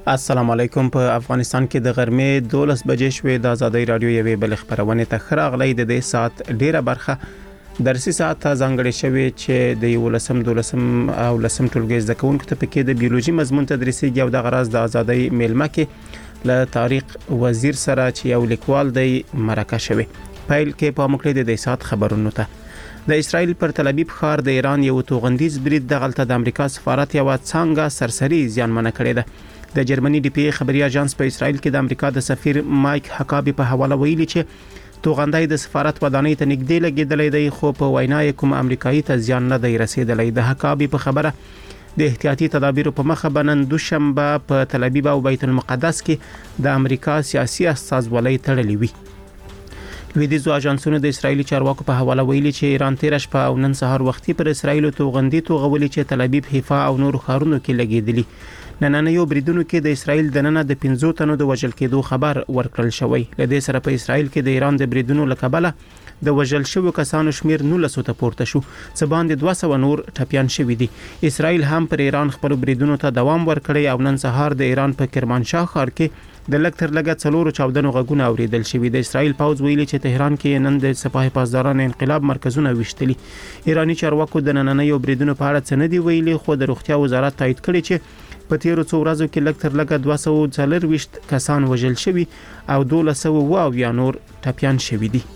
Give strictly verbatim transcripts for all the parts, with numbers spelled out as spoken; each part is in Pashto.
السلام علیکم. په افغانستان کې د غرمې دولس بجې شوې. د آزادۍ رادیو یوې بل خبرونه ته خراغلی د دې سات ډیره برخه درسي ساعت ته ځانګړې شوې چې د یو لسم دولسم او لسم ټولګي زده کوونکو ته پکې د بیولوژي مضمون تدریسيږي او د غراز د آزادۍ میلمه کې له تاریخ وزیر سره چې یو لیکوال دی مرکه شوی. پیل کې په مکړه د دې سات خبرونو ته د اسرائیل پر تل ابیب ښار د ایران یو توغندیز برید د غلطه د امریکا سفارت یو څنګه سرسری زیانمنه کړې ده. د جرمني ډي پی خبري اژانس په اسرائیل کې د امریکا د سفیر مایک حکابي په حواله ویلي چې توغندای د سفارت ودانۍ ته نږدې لګیدلې دی، خو په وینا یې کوم امریکایي ته زیان نه دی رسیدلی. د حکابي په خبره د احتیاطي تدابیرو په مخه بنن دوشنبه په تل ابیب او بیت المقدس کې د امریکا سیاسي استازولۍ تړلې وي. لویدیزو اژانسونو د اسرایلی چارواکو په حواله ویلي چې ایران تیر شپه او نن سهار وختي پر اسرایل توغندي توغولي چې تل ابیب، حیفا او نور ښارونو کې لګیدلي. نننه یو بریدونو کې د اسرایل د نننه د پنځو تنو د وژل کېدو خبر ورکړل شوی. لدې سره په اسرایل کې د ایران د بریدونو لکبله د وژل شوو کسانو شمیر نولس ته پورته شو، څه باندې دوه سوه نور ټپيان شوي دي. اسرایل هم پر ایران خپل بریدونو ته دوام ورکړی او نن سهار د ایران په کرمانشاه ښار کې د لکتر لګت څلورو چاودنو غږونه اوریدل شوي. د اسرایل پوز ویلي چې تهران کې نن د سپاه پاسداران انقلاب مرکزونه وشتلي. ایرانی چارواکو د نننه یو بریدونو په اړه څه نه دی ویلي، خو د روغتیا وزارت تایید کړی چې په تیرو څو ورځو کې لکتر لګت دوه سوه څلرویشت کسان وژل شوي او دوه سوه اویا نور ټپيان شوي دي.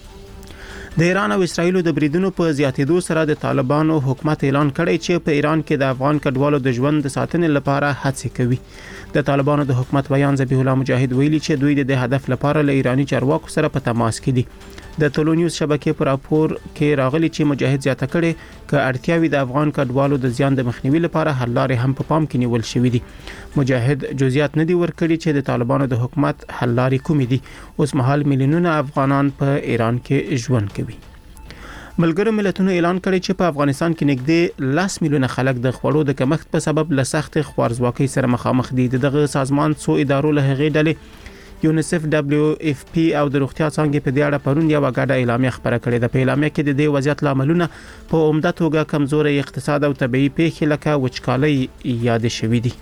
د ایران او اسرایل د بریدونو په زیاتېدو سره د طالبانو حکومت اعلان کړی چې په ایران کې د افغان کډوالو د ژوند د ساتنې لپاره هڅې کوي. د طالبانو د حکومت بیان ذبیح الله مجاهد ویلي چې دوی د هدف لپاره له ایرانی چارواکو سره په تماس کې دي. د ټولو نیوز شبکې پر راپور کې راغلي چې مجاهد زیاته کړي ک اړتیاوي د افغان کډوالو د زیان د مخنیوي لپاره حل لارې هم په پام کې نیول شوې دي. مجاهد جزئیات نه دي ورکړي چې د طالبانو د حکومت حل لارې کومې دي. اوس مهال میلیونونه افغانان په ایران کې ژوند کوي. ملګرو ملتونو اعلان کړی چې په افغانستان کې نږدې لس میلیونه خلک د خوړو د کمښت په سبب له سخت خوارزواکۍ سره مخامخ دي. دغه سازمان څو ادارو له هغې ډلې یونیسف، دبلیو اف پی او د روغتیا څانګې په دې اړه پرون یو غاډه اعلامیه خبره کړې ده. په اعلامیه کې د دې وضعیت لاملونه په عمده توګه کمزوري اقتصاد او طبيعي پیښې لکه وچکالۍ یاد شوې دي.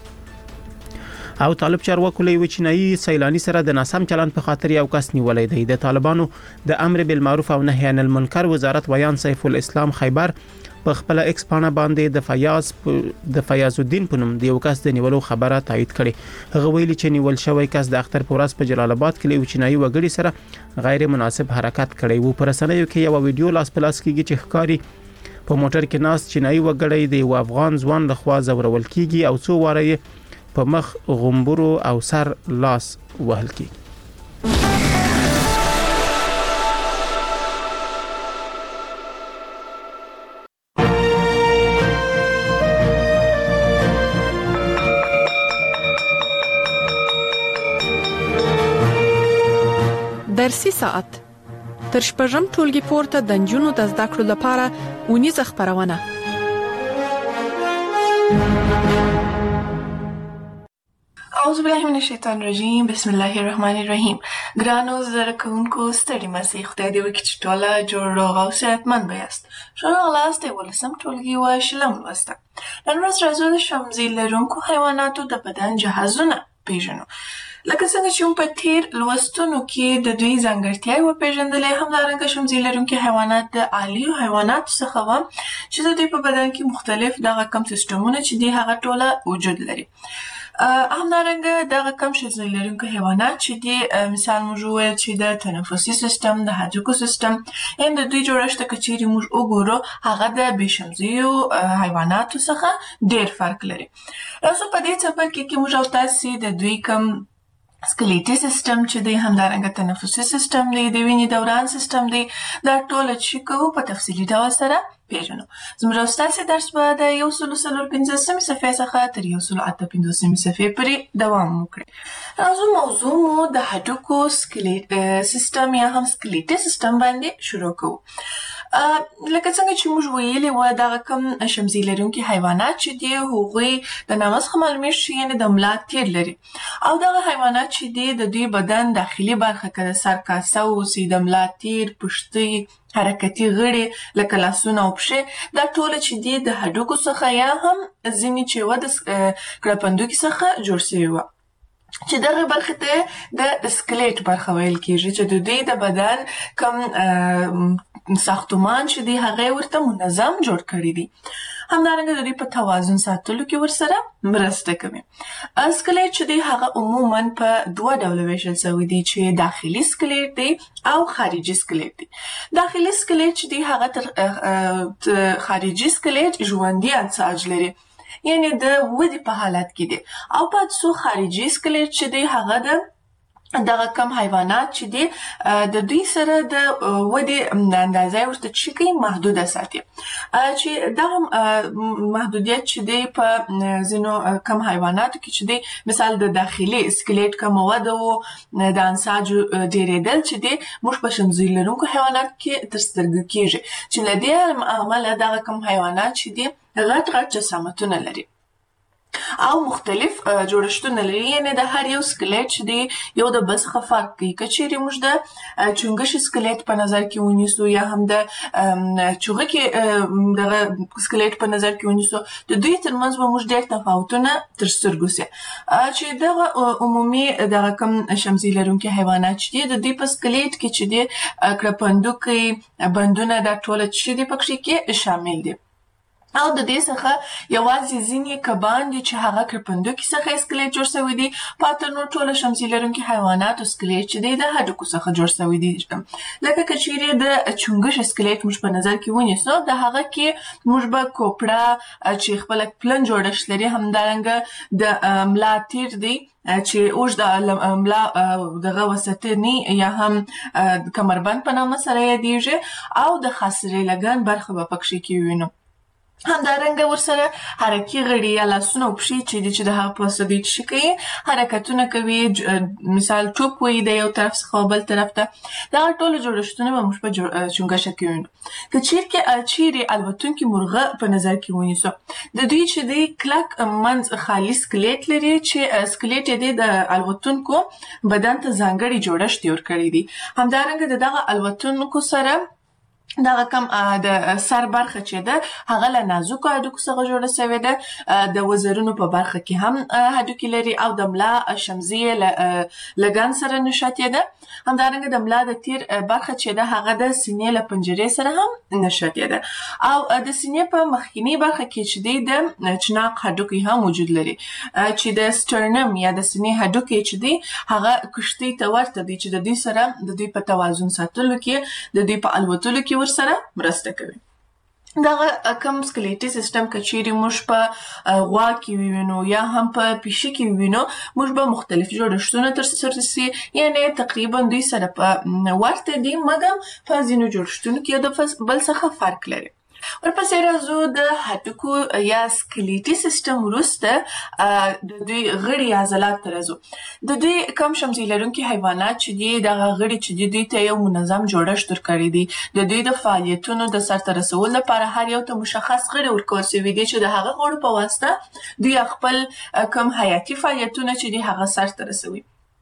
او طالب چارواکو له وچنایي سیلانی سره د ناسم چلند په خاطر یو کس نیولې دی. د طالبانو د امر بالمعروف او نهي عن المنکر وزارت ویان سیف الاسلام خیبر په خپل ایکس پاڼه باندې د فیاض د فیاض الدین په نوم د یو کس د نیولو خبره تایید کړي. هغه ویلي چې نیول شوی کس د اختر پورس په جلال آباد کې له وچنایي وګړي سره غیر مناسب حرکت کړی وو. پر رسنیو کې یو ویډیو لاس په لاس کېږي چې ښکاری په موټر کې ناس چینایي وګړي د یو افغان ځوان لخوا زورول کیږي او څو واره په مخ غومبرو او سر لاس وهل کی. درسي ساعت تر شپږم ټولګي پورته د نجونو د زده کړو لپاره ونیزه خبرونه. اعوذ بالله من الشیطان الرجیم، بسم الله الرحمن الرحیم. ګرانو زده کوونکو ستړي مسئ، خدای دې وکړي چې ټوله جوړ روغ او صحتمند یاست. ښه راغلاست یولسم ټولګي و شلم لوسته. نن ورځ راځو د شمزي لرونکو حیواناتو د بدن جهازونه پیژنو. لکه څنګه چې په تیر لوستونو کې د دوی ځانګړتیاوې وپېژندلې، همدارنګه شمزي لرونکي حیوانات د عالیو حیواناتو څخه وو چې د دوی په بدن کې مختلف دغه کم سیستمونه چې دي هغه ټوله وجود لري. همدارنګه دغه کم شمزي لرونکي حیوانات چې دي، مثال موږ وویل چې د تنفسي سیستم، د هډوکو سیستم، ان د دوی جوړښت که چیرې موږ وګورو هغه د بې شمزیو حیواناتو څخه ډیر فرق لري. راځو په دې څپرکي کې موږ او تاسې د دوی کم سکلیټي سیستم چې دی، همدارنګه تنفسي سیستم دی، د وینې دوران سیستم دی، دا ټول چې کوو په تفصیلي ډول سره پیژنو. زموږ او ستاسې درس به د یو سلو څلور پنځوسمې صفحې څخه تر یو سلو اته پنځوسمې صفحې پورې دوام وکړي. راځو موضوع مو د هډوکو سکلیټ سیستم یا هم سکلیټي سیستم باندې شروع کوو. لکه څنګه چې موږ ویلي وو، دغه کم شمزي لرونکي حیوانات چې دي هغوی د نامه څخه معلومیږي چې یعنې د ملا تیر لري، او دغه حیوانات چې دي د دوی بدن داخلي برخه که د سر کاسه اوسي، د ملا تیر، پښتۍ، حرکتي غړي لکه لاسونه او پښې، دا ټوله چې دي د هډوکو څخه یا هم ځینې چې وه د ګړپندوکي څخه جوړ شوي وه. چې دغه برخه ته د سکلیټ برخه ویل کیږي چې د دې د بدن کوم ساختمان چې دی هغه ورته منظم جوړ کړی دی. همدارنګه د دې په توازن ساتلو کې ورسره مرسته کوي. سکلیټ چې دی هغه عموما په دوه ډوله ویشل شوی دی چې داخلي سکلیټ دی او خارجي سکلیټ دی. داخلي سکلیټ چې دی هغه تر خارجي سکلیټ ژوندي انساج لري، یعنی د ودې په حالت کې دي، او پاتې څو خارجي سکلیټ چې دی هغه د دغه کم حیوانات چې دي د دوی سره د ودې اندازه ورته چې کوي محدوده ساتي، چې دغه محدودیت چې دی په ځینو کم حیواناتو کې چې دی مثال د داخلي سکلیټ کم وده او د انساج ډیرېدل چې دی موږ په شمزۍ لرونکو حیواناتو کې تر سترګو کېږي، چې له دې امله دغه کم حیوانات چې دی غټ غټ جسامتونه لري او مختلف جوړښتونه لري، یعنی د هر یو سکلیټ چې دی یو د بل څخه فرق کوي. که چیرې موږ د چونګښې سکلیټ په نظر کې ونیسو یا هم د چوغکې دغه سکلیټ په نظر کې ونیسو، د دوی ترمنځ به موږ ډېر تفاوتونه تر سترګو سي، چې دغه عمومي دغه کم شمزۍ لرونکي حیوانات چې دي د دوی په سکلیټ کې چې دی کرپندوکي بندونه دا ټوله چې دي پکې کې شامل دي. او د دې څخه یوازې ځینې کبان دي چې هغه کرپندوکي څخه سکلیټ جوړ شوی دی، پاته نور ټوله شمزۍ لرونکي حیواناتو سکلیټ چې دی د هډوکو څخه جوړ شوی دی. لکه که چیرې د چونګښې سکلیټ موږ په نظر کې ونیسو، د هغه کې موږ به کوپړه چې خپله پلن جوړښت لري، همدارنګه د ملا تیر دی چې اوږد ملا دغه وسطني یا هم کمربند په نامه سره یادیږي، او د خاصرې لګن برخه به پکې کې وینو. همدارنګه ورسره حرکي غړي یا لاسونه او پښې چې دي چې د هغه په واسطه دوی څه کوي حرکتونه کوي، مثال ټوپ وهي د یو طرف څخه بل طرف ته، دغه ټوله جوړښتونه به موږ په چونګښه کې وینو. که چیرې الوتونکي مرغه په نظر کې ونیسو، د دوی چې دی کلک منځ خالي سکلیټ لري چې سکلیټ یې دی د الوتونکو بدن ته ځانګړی جوړښت جوړ کړی دی. همدارنګه د دغه الوتونکو سره دغه کم د سر برخه چې ده هغه له نازکو هډوکو څخه جوړه شوې ده، د وزرونو په برخه کې هم هډوکي لري، او د ملا شمزۍ لګن سره نښتې ده. همدارنګه د ملا د تیر برخه چې ده هغه د سینې له پنجرې سره هم نښتې ده، او د سینې په مخکینی برخه کې چې دی د چناق هډوکی هم وجود لري، چې د سټرنم یا د سینې هډوکی چې دی هغه کښتۍ ته ورته دی چې د دوی سره د دوی په توازن ساتلو کې د دوی په الوتلو کې ورسره مرسته کوي. دغه کم سکلیټي سیستم که چیرې موږ په غوا کې ووینو یا هم په پیشي کې ووینو، موږ به مختلف جوړښتونه ترسره سي، یعنی تقریبا دوی سره په ورته دي، مګر په ځینو جوړښتونو کې د بل څخه فرق لري. ورپسې راځو د هډوکو یا سکلیټي سیستم وروسته د دوی غړي عضلات ته راځو. د دوی کم شمزۍ لرونکي حیوانات چې دي دغه غړي چې دي دوی ته یو منظم جوړښت ورکړی دی. د دوی د فعالیتونو د سرته رسولو لپاره هر یو ته مشخص غړي ورکول شوي دي چې د هغه غړو په واسطه دوی خپل کم حیاتي فعالیتونه چې دي هغه سرته رسوي.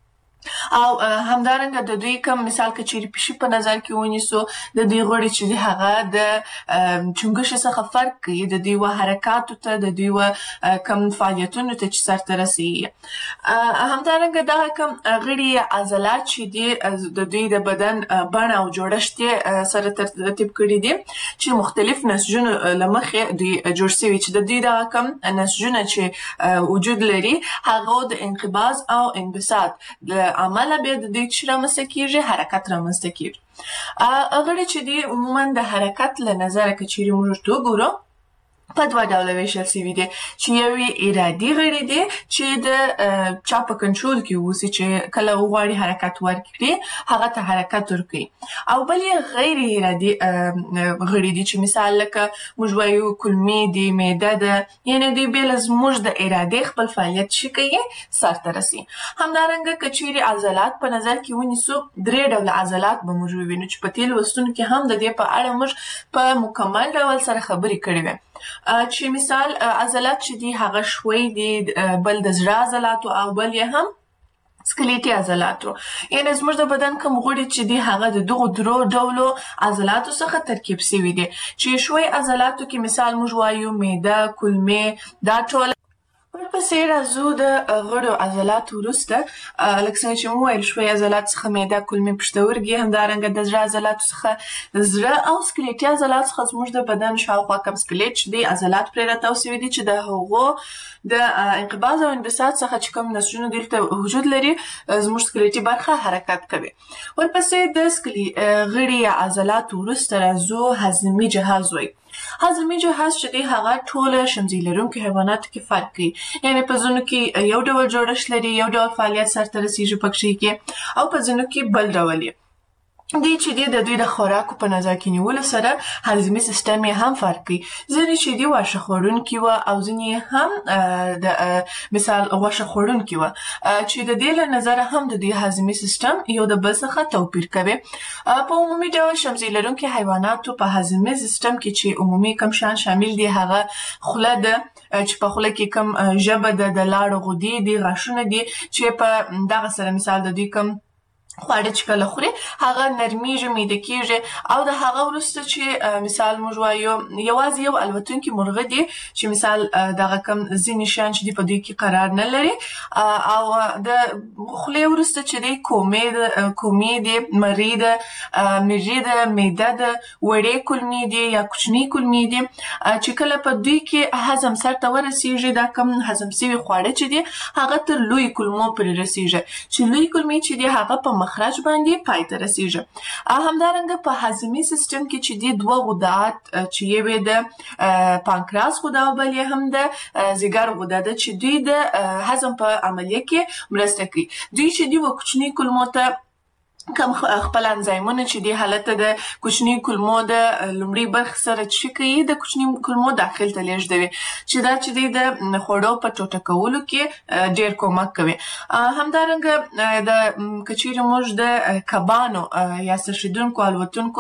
او همدارنګه د دوی کم مثال که چیرې پیشي په نظر کې ونیسو، د دوی غړي چې دي هغه د چونګښې څخه فرق کوي، د دوی و حرکاتو ته، د دوی و کم فعالیتونو ته چې سرته رسوي. همدارنګه دغه کم غړي عضلات چې دي د دوی د بدن بڼه او جوړښت سره ترتیب کړي دي، چې مختلف نسجونو له مخې دوی جوړ شوي، چې د دوی دغه کم نسجونه چې وجود لري هغه د انقباض او انبساط عمله بیا د دوی چې رامنځته کېږي حرکت رامنځته کېږي. غړي چې دي عموما د حرکت له نظره که چیرې موږ ورته وګورو په دوه ډوله ویشل شوي دي، چې یو یې ارادي غړي دي چې د چا په کنټرول کې اوسي، چې کله وغواړي حرکت ورکړي هغه ته حرکت ورکوي، او بل یې غیر ارادي غړي دي چې مثال لکه موږ وایو کولمې دي، معده ده، یعنې دوی بې له زموږ د ارادې خپل فعالیت چې کوي سرته رسي. همدارنګه که چیرې عضلات په نظر کې ونیسو، درې ډوله عضلات به موږ ووینو چې په تېرو لوستونو کې هم د دې په اړه موږ په مکمل ډول سره خبرې کړې وې، چې مثال عضلات چې دي هغه شوی دي، بل د زړه عضلاتو او بل یې هم سکلیټي عضلاتو. یعنې زموږ د بدن کوم غړي چې دي هغه د دغو درو ډولو عضلاتو څخه ترکیب شوي دي، چې شوی عضلاتو کې مثال موږ وایو معده، کولمې، دا ټول. ورپسې راځو د غړو عضلاتو وروسته. لکه څنګه چې مو وویل شوی عضلات څخه معده، کولمې، پښتورګي، همدارنګه د زړه عضلاتو څخه زړه او سکلیټي عضلات څخه زموږ د بدن شاوخوا کم سکلیټ چې دی عضلات پرې راتاو سوي دي چې د هغو د انقباض او انبساط څخه چې کوم نسجونه دلته وجود لري زموږ سکلیټي برخه حرکت کوي. ورپسې د سکلی غړي یا عضلاتو وروسته راځو هضمي جهاز وایي. هضمي جهاز چې دی هغه ټول شمزي لرونکو حیواناتو کې فرق کوي، یعنې په ځینو کې یو ډول جوړښت لري، یو ډول فعالیت سرته رسیږي پکښې کې، او په ځینو کې بل ډول یې. دی چې دی د دوی د خوراکو په نظر کې نیولو سره هضمي سیستم یې هم فرق کوي. ځینې چې دی واښه خوړونکي وه او ځینې هم د مثال غوښه خوړونکي وه چې د دې له نظره هم د دوی هضمي سیستم یو د بل څخه توپیر کوي. په عمومي ډول شمزي لرونکي حیواناتو په هضمي سیستم کې چې عمومي کم شیان شامل دي هغه خوله ده چې په خوله کې کم ژبه ده، د لاړو غدې دي، غاښونه دي چې په دغه سره مثال د دوی کم خواړه چې کله خوري هغه نرمیږي، میده کېږي، او د هغه وروسته چې مثال موږ وایو یوازې یو الوتونکي مرغه دي چې مثال دغه کم ځینې شیان چې دي په دوی کې قرار نه لري، او د خولې وروسته چې دی کومې ده، کومې دي، مرۍ ده، مېږې ده، معده ده، وړې کولمې دي یا کوچنۍ کولمې دي چې کله په دوی کې هضم سرته ورسیږي دا کم هضم سوي خواړه چې دي هغه تر لوی کولمو پورې رسیږي چې لوی کولمې چې دي هغه په مخرج باندې پای ته رسیږي. همدارنګه په هضمي سیستم کې چې دي دوه غدات چې یوې د پانکراس غده او بل یې هم د ځیګر غده ده چې دوی د هضم په عملیه کې مرسته کوي. دوی چې دي و کوچني کولمو ته کم خپل انزایمونه چې دی حالت د کوچني کولمو د لومړي برخې سره چې کوي د کوچني کولمو داخل ته لیږدوي چې دا چې دی د خوړو په ټوټه کولو کې ډېر کومک کوي. همدارنګه د که چیرې موږ د کبانو یا څرخېدونکو الوتونکو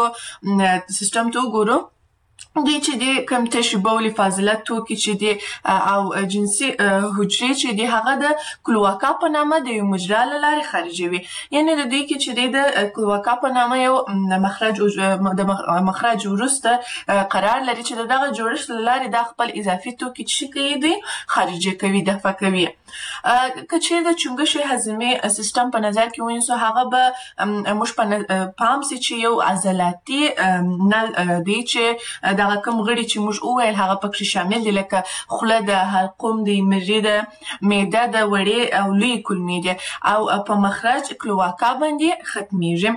سیستم ته وګورو، دوی چې دی کم تشې بولي فاضله توکي چې دی او جنسي حجرې چې دی هغه د کلواکا په نامه د یو مجرا له لارې خارجوي. یعنې د دوی کې چې دی د کلواکا په نامه یو مخرج د مخرج وروسته قرار لري چې د دغه جوړښت له لارې دا خپل اضافي توکي چې کوي دوی خارجه کوي، دفع کوي. که چیرې د چونګښې هضمي سیستم په نظر کې ونیسو هغه به موږ په پام سي چې یو عضلاتي نل دی چې دغه کوم غړي چې موږ وویل هغه پکې شامل دي لکه خوله ده، حلقوم دی، مرۍ ده، معده ده، وړې او لویې کولمې دي او په مخرج کلواکا باندې ختمیږي.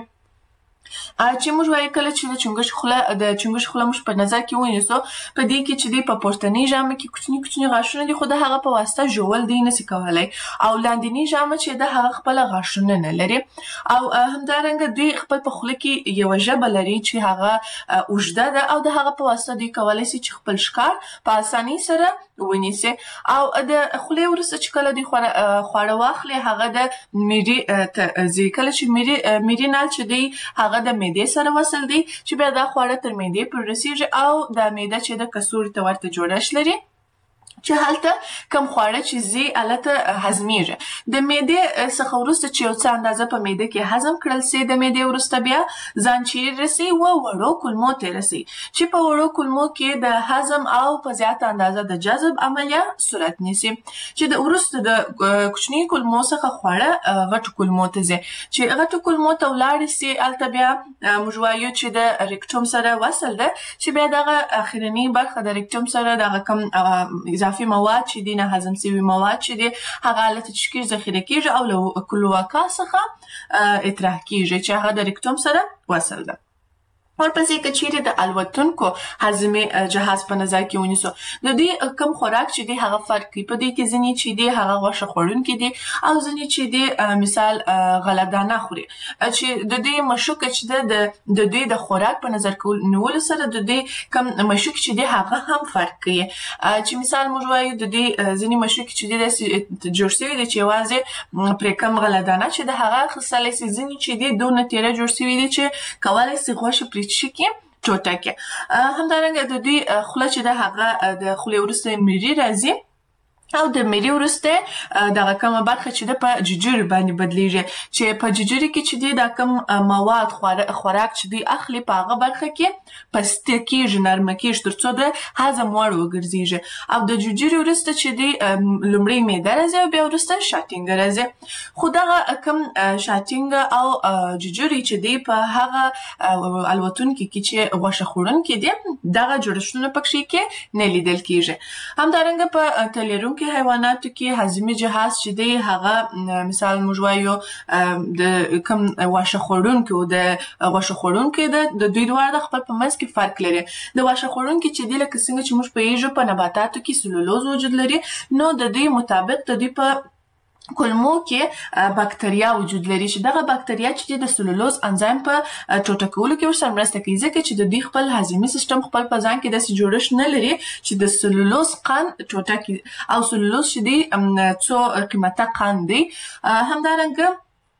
چې موږ وایو کله چې د چونګښ خوله د چونګښ خوله موږ په نظر کې ونیسو په دې کې چې دی په پورتنۍ ژامه کې کوچني کوچني غاښونه دي خو د هغه په واسطه ژول دی نسي کولی، او لاندنۍ ژامه چې ده هغه خپله غاښونه نه لري، او همدارنګه دوی خپل په خوله کې یوه ژبه لري چې هغه اوږده ده او د هغه په واسطه دوی کولی سي چې خپل ښکار په اسانۍ سره ونیسي. او د خولې وروسته چې کله دوی خواړه واخلي هغه د میري ته ځي. کله چې میري نل چې دی هغه د معدې سره وصل دی چې بیا دا خواړه تر معدې پورې رسیږي او دا معده چې د کڅوړې ته ورته جوړښت لري چې هلته کم خواړه چې ځي هلته هضمیږي. د معدې څخه وروسته چې یو څه اندازه په معده کې هضم کړل سي د معدې وروسته بیا ځان چیرې رسي و وړو کولمو ته رسي چې په وړو کولمو کې د هضم او په زیاته اندازه د جذب عملیه صورت نیسي چې د وروسته د کوچني کولمو څخه خواړه غټو کولمو ته ځي چې غټو کولمو ته ولاړې سي هلته بیا موږ وایو چې د ریکټوم سره وصل ده چې بیا دغه اخرنۍ برخه د ریکټوم سره دغه کم اضافي مواد چې دي نه هضم سوي مواد چې دي هغه هلته چې کېږي ذخیره کېږي او له کلواکا څخه اطراح کېږي چې هغه د ریکټوم سره وصل ده. ورپسې که چیرې د الوتونکو هضمي جهاز په نظر کې ونیسو د دوی کم خوراک چې دی هغه فرق کوي. په دوی کې ځینې چې دی هغه غوښه خوړونکي دي او ځینې چې دی مثال غله دانه خوري چې د دوی مشوکه چې ده د دوی د خوراک په نظر نیولو سره د دوی کم مشوک چې دی هغه هم فرق کوي. چې مثال موږ وایو د دوی ځینې مشوکې چې دی داسې جوړ شوي دي چې یوازې پرې کم غله دانه چې د هغه اخیستلی سي، ځینې چې دی دونه تیره جوړ شوي دي چې کولی سي غوښه پرې چې کې ټوټه کې. همدارنګه د دوی خوله چې ده هغه د خولې وروسته میري راځي او د میري وروسته دغه کومه برخه چې د په ججوري باندې بدلیږي چې په ججوري کې چې دی دا کوم مواد خوراک چې دی اخلي په هغه برخه کې پسته کېږي نرمه کېږي تر څو د هضم وړ وګرځېږي او د ججوري وروسته چې دی لومړی معده راځي او بیا وروسته شاتینګ راځي خو دغه کوم شاتینګ او ججوري چې دی په هغه الوتونکي کې چې غوښه خوړونکي دي دغه جوړښتونه پکې کې نه لیدل کېږي همدارنګه په تلېرونکو کې حیواناتو کې هضمي جهاز چې دی هغه مثال موږ وایو د کوم واښه خوړونکي او د غوښه خوړونکي د دوی دواړه د خپل په منځ کې فرق لري د واښه خوړونکي چې دی لکه څنګه چې موږ پوهیږو په نباتاتو کې سلولوز وجود لري نو د دوی مطابق د دوی په کولمو کې باکتریا وجود لري چې دغه باکتریا چې د سلولوز انزایم په ټوټه کولو کې ورسره مرسته کوي ځکه چې د دوی خپل هضمي سیستم خپل په ځان کې داسې جوړښت نه لري چې د سلولوز قند ټوټه کړي او سلولوز چې دی څو قیمته قند دی همدارنګه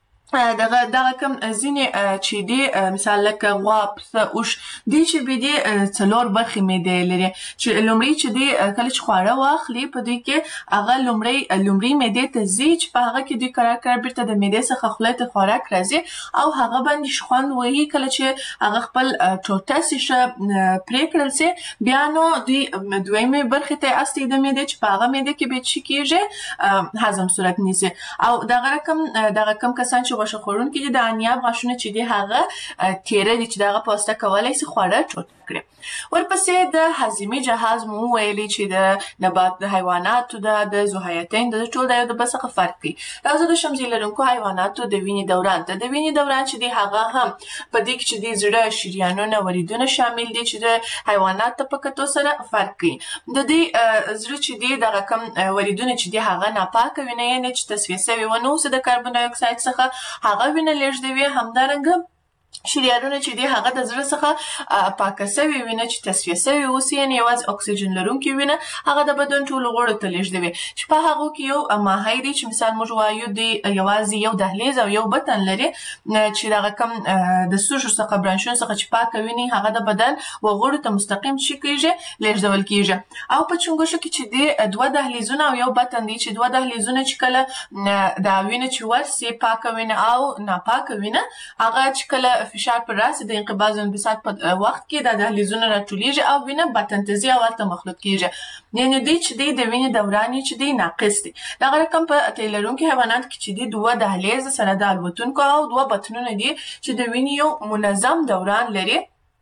دغه دغه کوم ځینې چې دی مثال لکه غوا پسه اوښ دی چې به دی څلور برخې معدې لري چې لومړی چې دی کله چې خواړه واخلي په دوی کې هغه لومړی لومړی معدې ته ځي چې په هغه کې دوی قرار قرار بیرته د معدې څخه خولې ته خوراک راځي او هغه باندې شخوند وهي کله چې هغه خپل ټوټه سیشه پرې کړل سي بیا نو دوی دویمې برخې ته استي د معدې چې په هغه معدې کې به څه کېږي هضم صورت نیسي او دغه رقم دغه کم کسان چې غوښه خوړونکي دي د انیاب غاښونه چې دي هغه تیره دي چې دغه پوسته کولی شي خواړه ټوټه کړي ورپسې د هضمي جهاز مو ویلي چې د نبات د حیواناتو د ذوحیاتین د ټول د یو د بل څخه فرق کوي راځو د شمزي لرونکو حیواناتو د وینې دوران ته د وینې دوران چې دی هغه هم په دې کې چې د زړه شریانونه وریدونه شامل دي چې د حیواناتو په کتو سره فرق کوي د دې زړه چې دی دغه کم وریدونه چې دی هغه ناپاکه وینه یعنې چې تصفیه شوي ونه اوسي د کاربن ډای اکساید څخه هغه وینه لېږدوي همدارنګه شریانونه چې دی هغه د زړه څخه پاکه شوې وینه چې تصفیه شوې اوسي یعنې یوازې اکسیجن لرونکې وینه هغه د بدن ټولو غړو ته لیږدوي چې په هغو کې یو ماهی دی چې مثال موږ وایو دی یوازې یو دهلیز او یو بطن لري چې دغه کم د سوشو څخه برانشونو څخه چې پاکه وینه هغه د بدن وغړو ته مستقیم شي کېږي لیږدول کېږي او په چونګښو کې چې دی دوه دهلیزونه او یو بطن دی چې دوه دهلیزونه چې کله دا وینه چې ورسي پاکه وینه او ناپاکه وینه هغه چې کله فشار پر راسي د انقباض او انبساط په وخت کې د دهلیزونه راټولیږي او وینه بطن ته ځي او ورته مخلوط کېږي یعنې دی چې دی د وینې دوران چې دی ناقص دی دغه رقم په تیل لرونکي حیوانات کې چې دی دوه دهلیز سره د الوتونکو او دوه بطنونه دي چې د وینې یو منظم دوران لري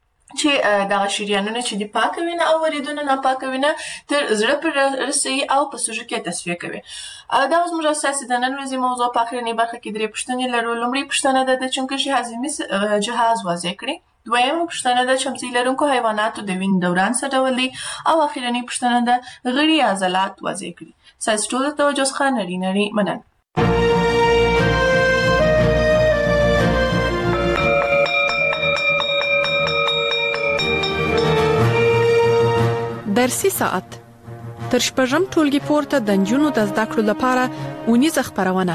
چې دغه شریانونه چې دی پاکه وینه او وریدونه ناپاکه وینه تر زړه پر رسوي او په سوژو کې تصفیه کوي دا اوس موږ ستاسې د نن ورځې موضوع په اخرنۍ برخه کې درې پوښتنې لرو لومړۍ پوښتنه ده د چونکشي هضمي جهاز واضح کړي دویمه پوښتنه ده چمڅۍ لرونکو حیواناتو د وینې دوران څه ډول دی او اخرنۍ پوښتنه ده غړي عضلات واضح کړي ستاسې ټولو ته توجه څخه نړۍ نړۍ مننه درسي ساعت تر شپږم ټولګي پورته د نجونو د زده کړو لپاره اونیزه خپرونه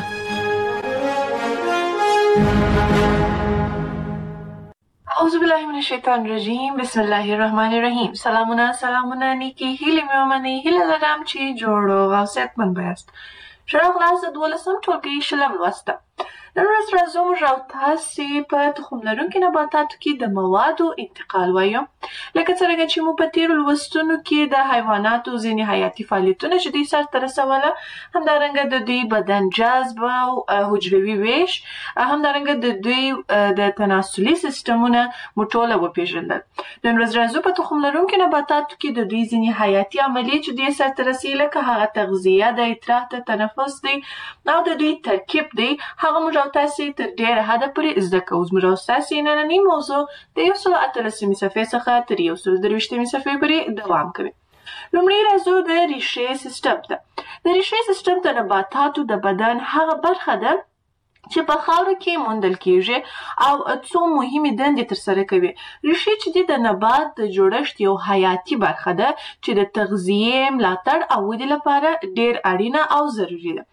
اعوذ بالله من الشیطان الرجیم بسم الله الرحمن الرحیم سلامونه سلامونه نیکی هیله مې ومنئ هیله لرم چې جوړ او صحتمند بایاست ښه راغلاست د دولسم ټولګي شلم لوست ته نن ورځ راځو موږ او تاسې په تخم لرونکي نباتاتو کې د موادو انتقال وایو لکه څرنګه چې مو په تېرو لوستونو کې د حیواناتو ځینې حیاتي فعالیتونه چې دوی سرته رسوله همدارنګه د دوی بدن جذب او حجروي ویش همدارنګه د دوی د تناسلي سیستمونه مو ټوله وپېژندل نن ورځ راځو په تخم لرونکي نباتاتو کې د دوی ځینې حیاتي عملیې چې دوی سرته رسوي لکه هغه تغذیه د ادرار د تنفس دی او د دوی ترکیب دی هغه موږ او تاسې تر ډېره حده پورې زده کوو زموږ او ستاسې نننۍ موضوع د یو سل اتلسمې صفحې څخه تر یو سل درویشتمې صفحې پورې دوام کوي لومړی راځو د ریښې سیستم ته د ریښې سیستم د نباتاتو د بدن هغه برخه ده چې په خاوره کې موندل کېږي او څو مهمې دندې ترسره کوي ریښې چې دي د نبات د جوړښت یو حیاتي برخه ده چې د تغذیې ملاتړ او ودې لپاره ډېر اړینه او ضروري ده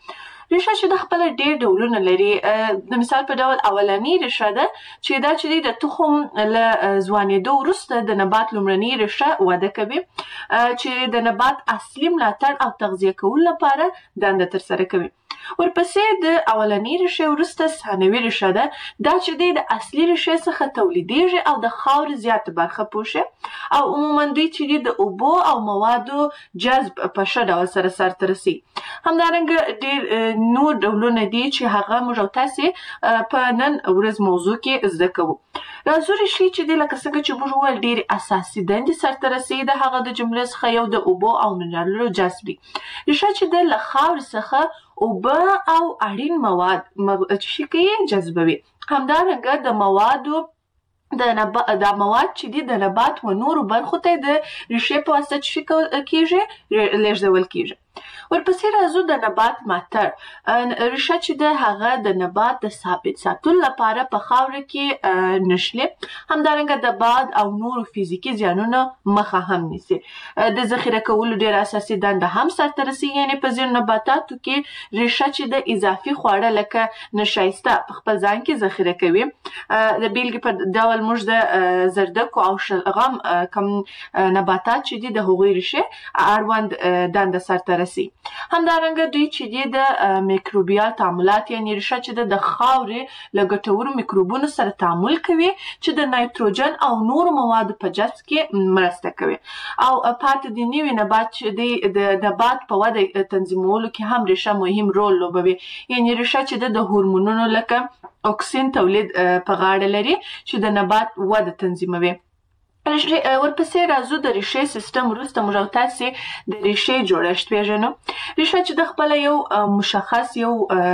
ریشه چې د خپل ډېر ډولونه لري. د مثال په ډول اولنی ریشه ده چې دا چې د تخم له ځوانېدو وروسته د نبات لومړنۍ ریشه وده کوي چې د نبات اصلي ملاتړ او تغذیه کولو لپاره دنده ترسره کوي. ورپسې د اولنۍ ریښې وروسته ثانوي ریښه ده. دا چې د اصلي ریښې څخه تولیدېږي او د خاورې زیاته برخه پوښي او عموما دوی چې د اوبو او موادو جذب په ښه ډول سره سرته رسي. همدارنګه ډېر نور ډولونه دي چې هغه موږ او تاسې په نن ورځ موضوع کې زده کوو. راځو ریښې چې دي لکه څنګه چې موږ وویل ډېرې اساسي دندې سرته رسوي. د هغه د جملې څخه یو د اوبو او منرالونو جذب وي. ریښه چې ده له خاورې څخه اوبه او اړین مواد چې کوي جذبوي. همدارنګه د موادو د نبات د مواد چې دي د نبات و نورو برخو ته د ریښې په واسطه چې کیږي لیږدول کیږي. ورپسې راځو د نبات ملاتړ. ریښه چې ده هغه د نبات د ثابت ساتلو لپاره په خاوره کې نښلي. همدارنګه د باد او نورو فزیکي زیانونو مخه هم نیسي. د ذخیره کولو ډېره اساسي دنده هم سرته رسي. یعنې په ځینو نباتاتو کې ریښه چې د اضافي خواړه لکه نشایسته په خپل ځان کې ذخیره کوي. د بیلګې په ډول موږ د زردکو او شلغم کوم نباتات چې دي د هغوی ریښې اړوند دنده سرته رسي. همدارنګه دوی چې دي د میکروبیال تعاملات یعنې ریښه چې د خاورې له ګټورو میکروبونو سره تعامل کوي چې د نایتروجن او نورو موادو په جذب کې مرسته کوي. او پاتې د نوي نبات چې دی د نبات په وده تنظیمولو کې هم ریښه مهم رول لوبوي. یعنې ریښه چې د هورمونونو لکه اکسین تولید په غاړه لري چې د نبات وده تنظیموي. ورپسې راځو د ریښې سیستم. وروسته موږ او تاسې د ریښې جوړښت پېژنو. ریښه چې د خپله یو مشخص یو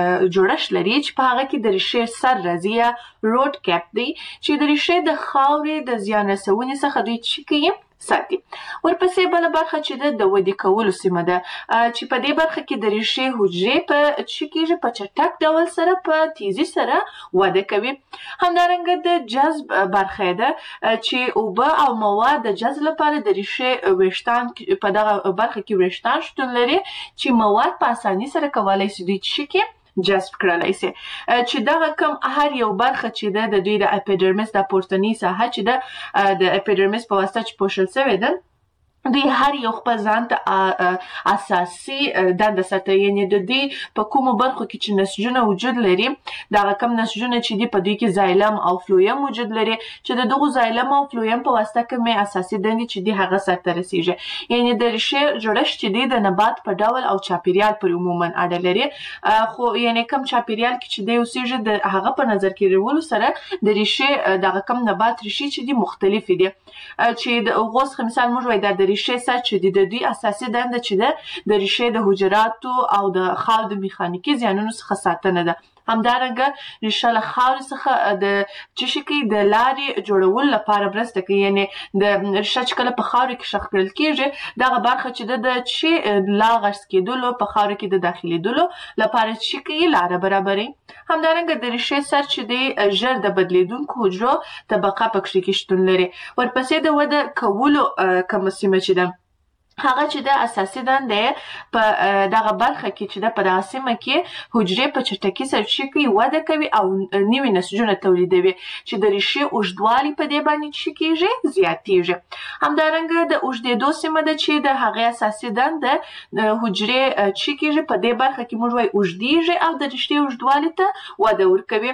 جوړښت لري چې په هغه کې د ریښې سر راځي یا روټ کیپ دی چې د ریښې د خاورې د زیان رسونې څخه دوی څه کوي ساتي. ورپسې بله برخه چې ده د ودې کولو سیمه ده چې په دې برخه کې د ریښې حجرې په څه کېږي په چټک ډول سره په تیزي سره وده کوي. همدارنګه د جذب برخه ده چې اوبه او مواد د جذب لپاره د ریښې ویښتان په دغه برخه کې ویښتان شتون لري چې مواد په اساني سره کولی شي دوی څه کړي جذب کړلی سي. چې دغه کم هر یو برخه چې ده د دوی د اپیډرمس د پورتنۍ ساحه چې ده د اپیډرمس په واسطه چې پوښل شوې ده دوی هر یو خپل ځان ته اساسي دنده ساتي. یعنې د دوی په کومو برخو کې چې نسجونه وجود لري دغه کم نسجونه چې دي په دوی کې زایلم او فلویم وجود لري چې د دغو زایلم او فلویم په واسطه کومې اساسي دندې چې دي هغه سرته رسیږي. یعنې د ریښې جوړښت چې دی د نبات په ډول او چاپیریال پورې عموما اړه لري. خو یعنې کم چاپیریال کې چې دی اوسېږي د هغه په نظر کې نیولو سره د ریښې دغه کم نبات ریښې چې دي مختلفې دي. چې د هغو څخه مثال موږ وایو دا د ریښې سر چې دی د دوی اساسي دنده چې ده د ریښې د حجراتو او د خاورې د میخانیکي زیانونو څخه ساتنه ده. همدارنګه ریښه له خاورې څخه د څه شي کوي د لارې جوړولو لپاره مرسته کوي. یعنې د ریښه چې کله په خاورې کې ښخ کړل کېږي دغه برخه چې ده د څه لا غرس کېدلو په خاورې کې د داخلېدلو لپاره څه کوي لاره برابروي. همدارنګه د ریښې سر چې دی ژر د بدلېدونکو حجرو طبقه په کښې کې شتون لري. ورپسې د وده کولو کومه سیمه چې ده هغه چې د اساسي دندې په دغه برخه کې چې د په دغه سیمه کې حجرې په چټکۍ سره څه کوي وده کوي او نوي نسجونه تولیدوي چې د ریښې اوږدوالی په دې باندې څه کېږي زیاتېږي. همدارنګه د اوږدېدو سیمه ده چې د هغې اساسي دنده حجرې څه کېږي په دې برخه کې موږ وایو اوږدېږي او د ریښې اوږدوالي ته وده ورکوي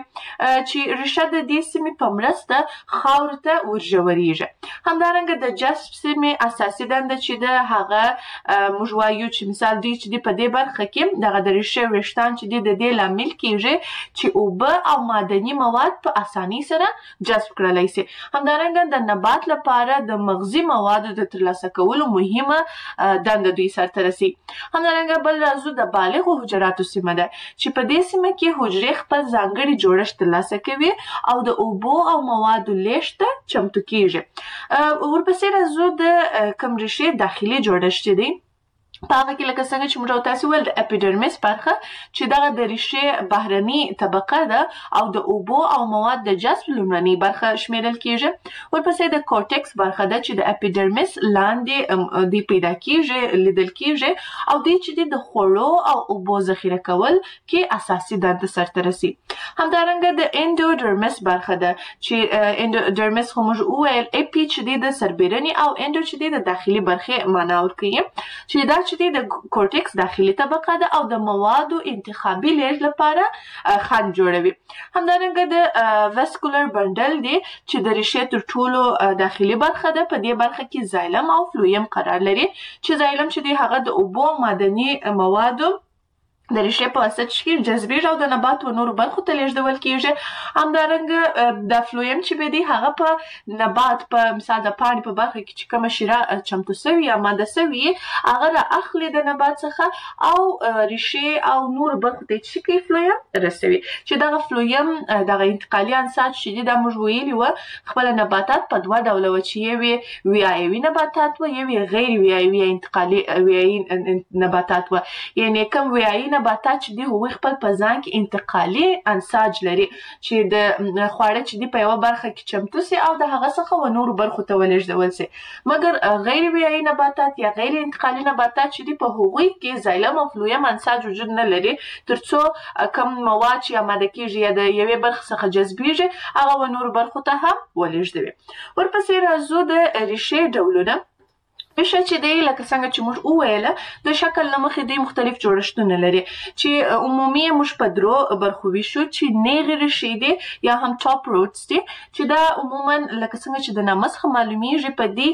چې ریښه د دې سیمې په مرسته خاورو ته ورژورېږي. همدارنګه د جذب سیمې اساسي دنده چې د هغه موږ وایو چې مثال دوی چې دی په دې برخه کې دغه د ریښې ویښتان چې دی د دې لامل کېږي چې اوبه او معدني مواد په اسانۍ سره جذب کړلی سي. همدارنګه د نبات لپاره د مغذي موادو د ترلاسه کولو مهمه دنده دوی سرته رسي. همدارنګه بل راځو د بالغو حجراتو سیمه ده چې په دې سیمه کې حجرې خپل ځانګړي جوړښت ترلاسه کوي او د اوبو او موادو لیږد ته چمتو کېږي. ورپسې راځو د کوم ریښې داخلي جوړښت دی په هغه کې لکه څنګه چې موږ تاسو ول د اپیډرمیس برخه چې دغه د ریښې بهرني طبقه ده او د اوبو او مواد د جذب لومړنۍ برخه شمیرل کیږي. ورپسې د کورټکس برخه ده چې د اپیډرمیس لاندې دی پیدا کیږي لیدل کیږي او د چې د خوړو او اوبو ذخیره کول کې اساسي دنده سرته رسي. همدارنګه د انډوډرمس برخه ده چې انډوډرمس خو موږ وویل اپی چې د سربیرني او انډو چې د داخلي برخه معنا ورکوي چې دا چې د کورټکس داخلي طبقه ده او د موادو انتخابي لیږد لپاره خنډ جوړوي. همدارنګه د واسکولر بندل دی چې د ریښې تر ټولو داخلي برخه ده. په دې برخه کې زایلم او فلویم قرار لري چې زایلم چې دی هغه د اوبو معدني موادو د ریښې په واسطه کې جذبیږي او د نبات و نورو برخو ته لیږدول کیږي. همدارنګه د فلویم چې دی هغه په نبات په مثال د پاڼې په برخه کې چې کومه شیره چمتو سوي یا ماده سوي هغه را اخلي د نبات څخه او ریښې او نورو برخو ته چې کوي فلویم رسوي چې دغه فلویم دغه انتقالي انساج چې دی دا موږ ویلي و خپل نباتات په دوه ډوله و چې یو ویایوي نباتات و یو غیر ویایوي انتقالي ویایي نباتات و. یعنی کوم ویایي نباتات چې دی هغوی خپل په ځان کې انتقالي انساج لري چې د خواړه چې دی په یوه برخه کې چمتو سي او د هغه څخه و نورو برخو ته ولېږدول سي. مګر غیر ویایي نباتات یا غیر انتقالي نباتات چې دی په هغوی کې زایلم او فلویم انساج وجود نه لري ترڅو کم مواد چې آماده کیږي یا د یوې برخې څخه جذبیږي هغه و نورو برخو ته هم ولېږدوي. ورپسې راځو د ریښې ډولونه. ریښه چې دی لکه څنګه چې موږ وویله د شکل له مخې دی مختلف جوړښتونه لري چې عمومي موږ په درو برخو ویشو چې نیغې ریښې دي یا هم ټاپ روټس دي چې دا عموما لکه څنګه چې د نامه څخه معلومیږي په دې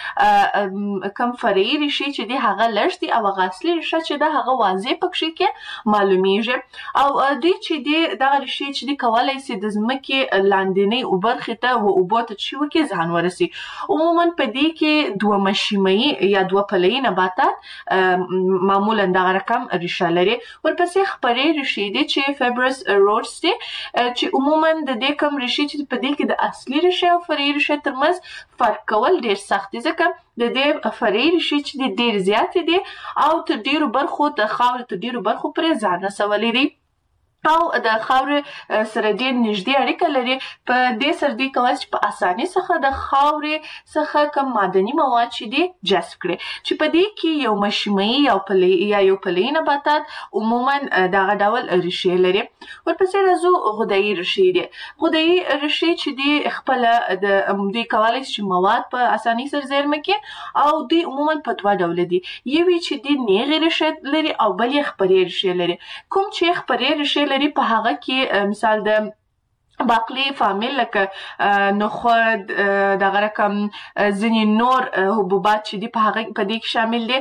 کې کم فرعي ریښې چې دي هغه لږ دي او هغه اصلي ریښه چې ده هغه واضح پکښې کې معلومیږي او دوی چې دي دغه ریښې چې دي کولی سي د ځمکې لاندنۍ برخې ته و اوبو ته چې وکړي ځان ورسي. عموما په دې کې دوه مشیمه یا دوه پلهیي نباتات معمولا دغه رقم ریښه لري. ورپسې خپرې ریښې دي چې فیبرس روټس دي چې عموما د دې کوم ریښې چې په دې کې د اصلي ریښې او فرعي ریښې ترمنځ فرق کول ډېر سخت دي ځکه د دې فرعي ریښې چې دي ډېر زیاتې دي او تر ډېرو برخو د خاورې تر ډېرو برخو پرې ځان رسولی دي او د خاورې سره ډېر نږدې اړیکه لري. په دې سره دوی کولی چې په اسانۍ څخه د خاورې څخه کوم معدني مواد چې دي جذب کړي چې په دې کې یو مشیمه‌يي یا پلهیي یا یو پلهیي نباتات عموما دغه ډول ریښې لري. ورپسې راځو غدایي ریښې دي. غدایي ریښې چې دي خپله د دوی کولی چې مواد په اسانۍ سره زیرمه کړي او دوی عموما په دوه ډوله دي. یوې چې دي نیغې ریښې لري او بل یې خپرې ریښې لري. کوم چې خپرې ریښې لري په هغه کې مثال د باقلي فامیل لکه نخود دغه رقم ځینې نور حبوبات چې دي په هغه په دې کې شامل دي.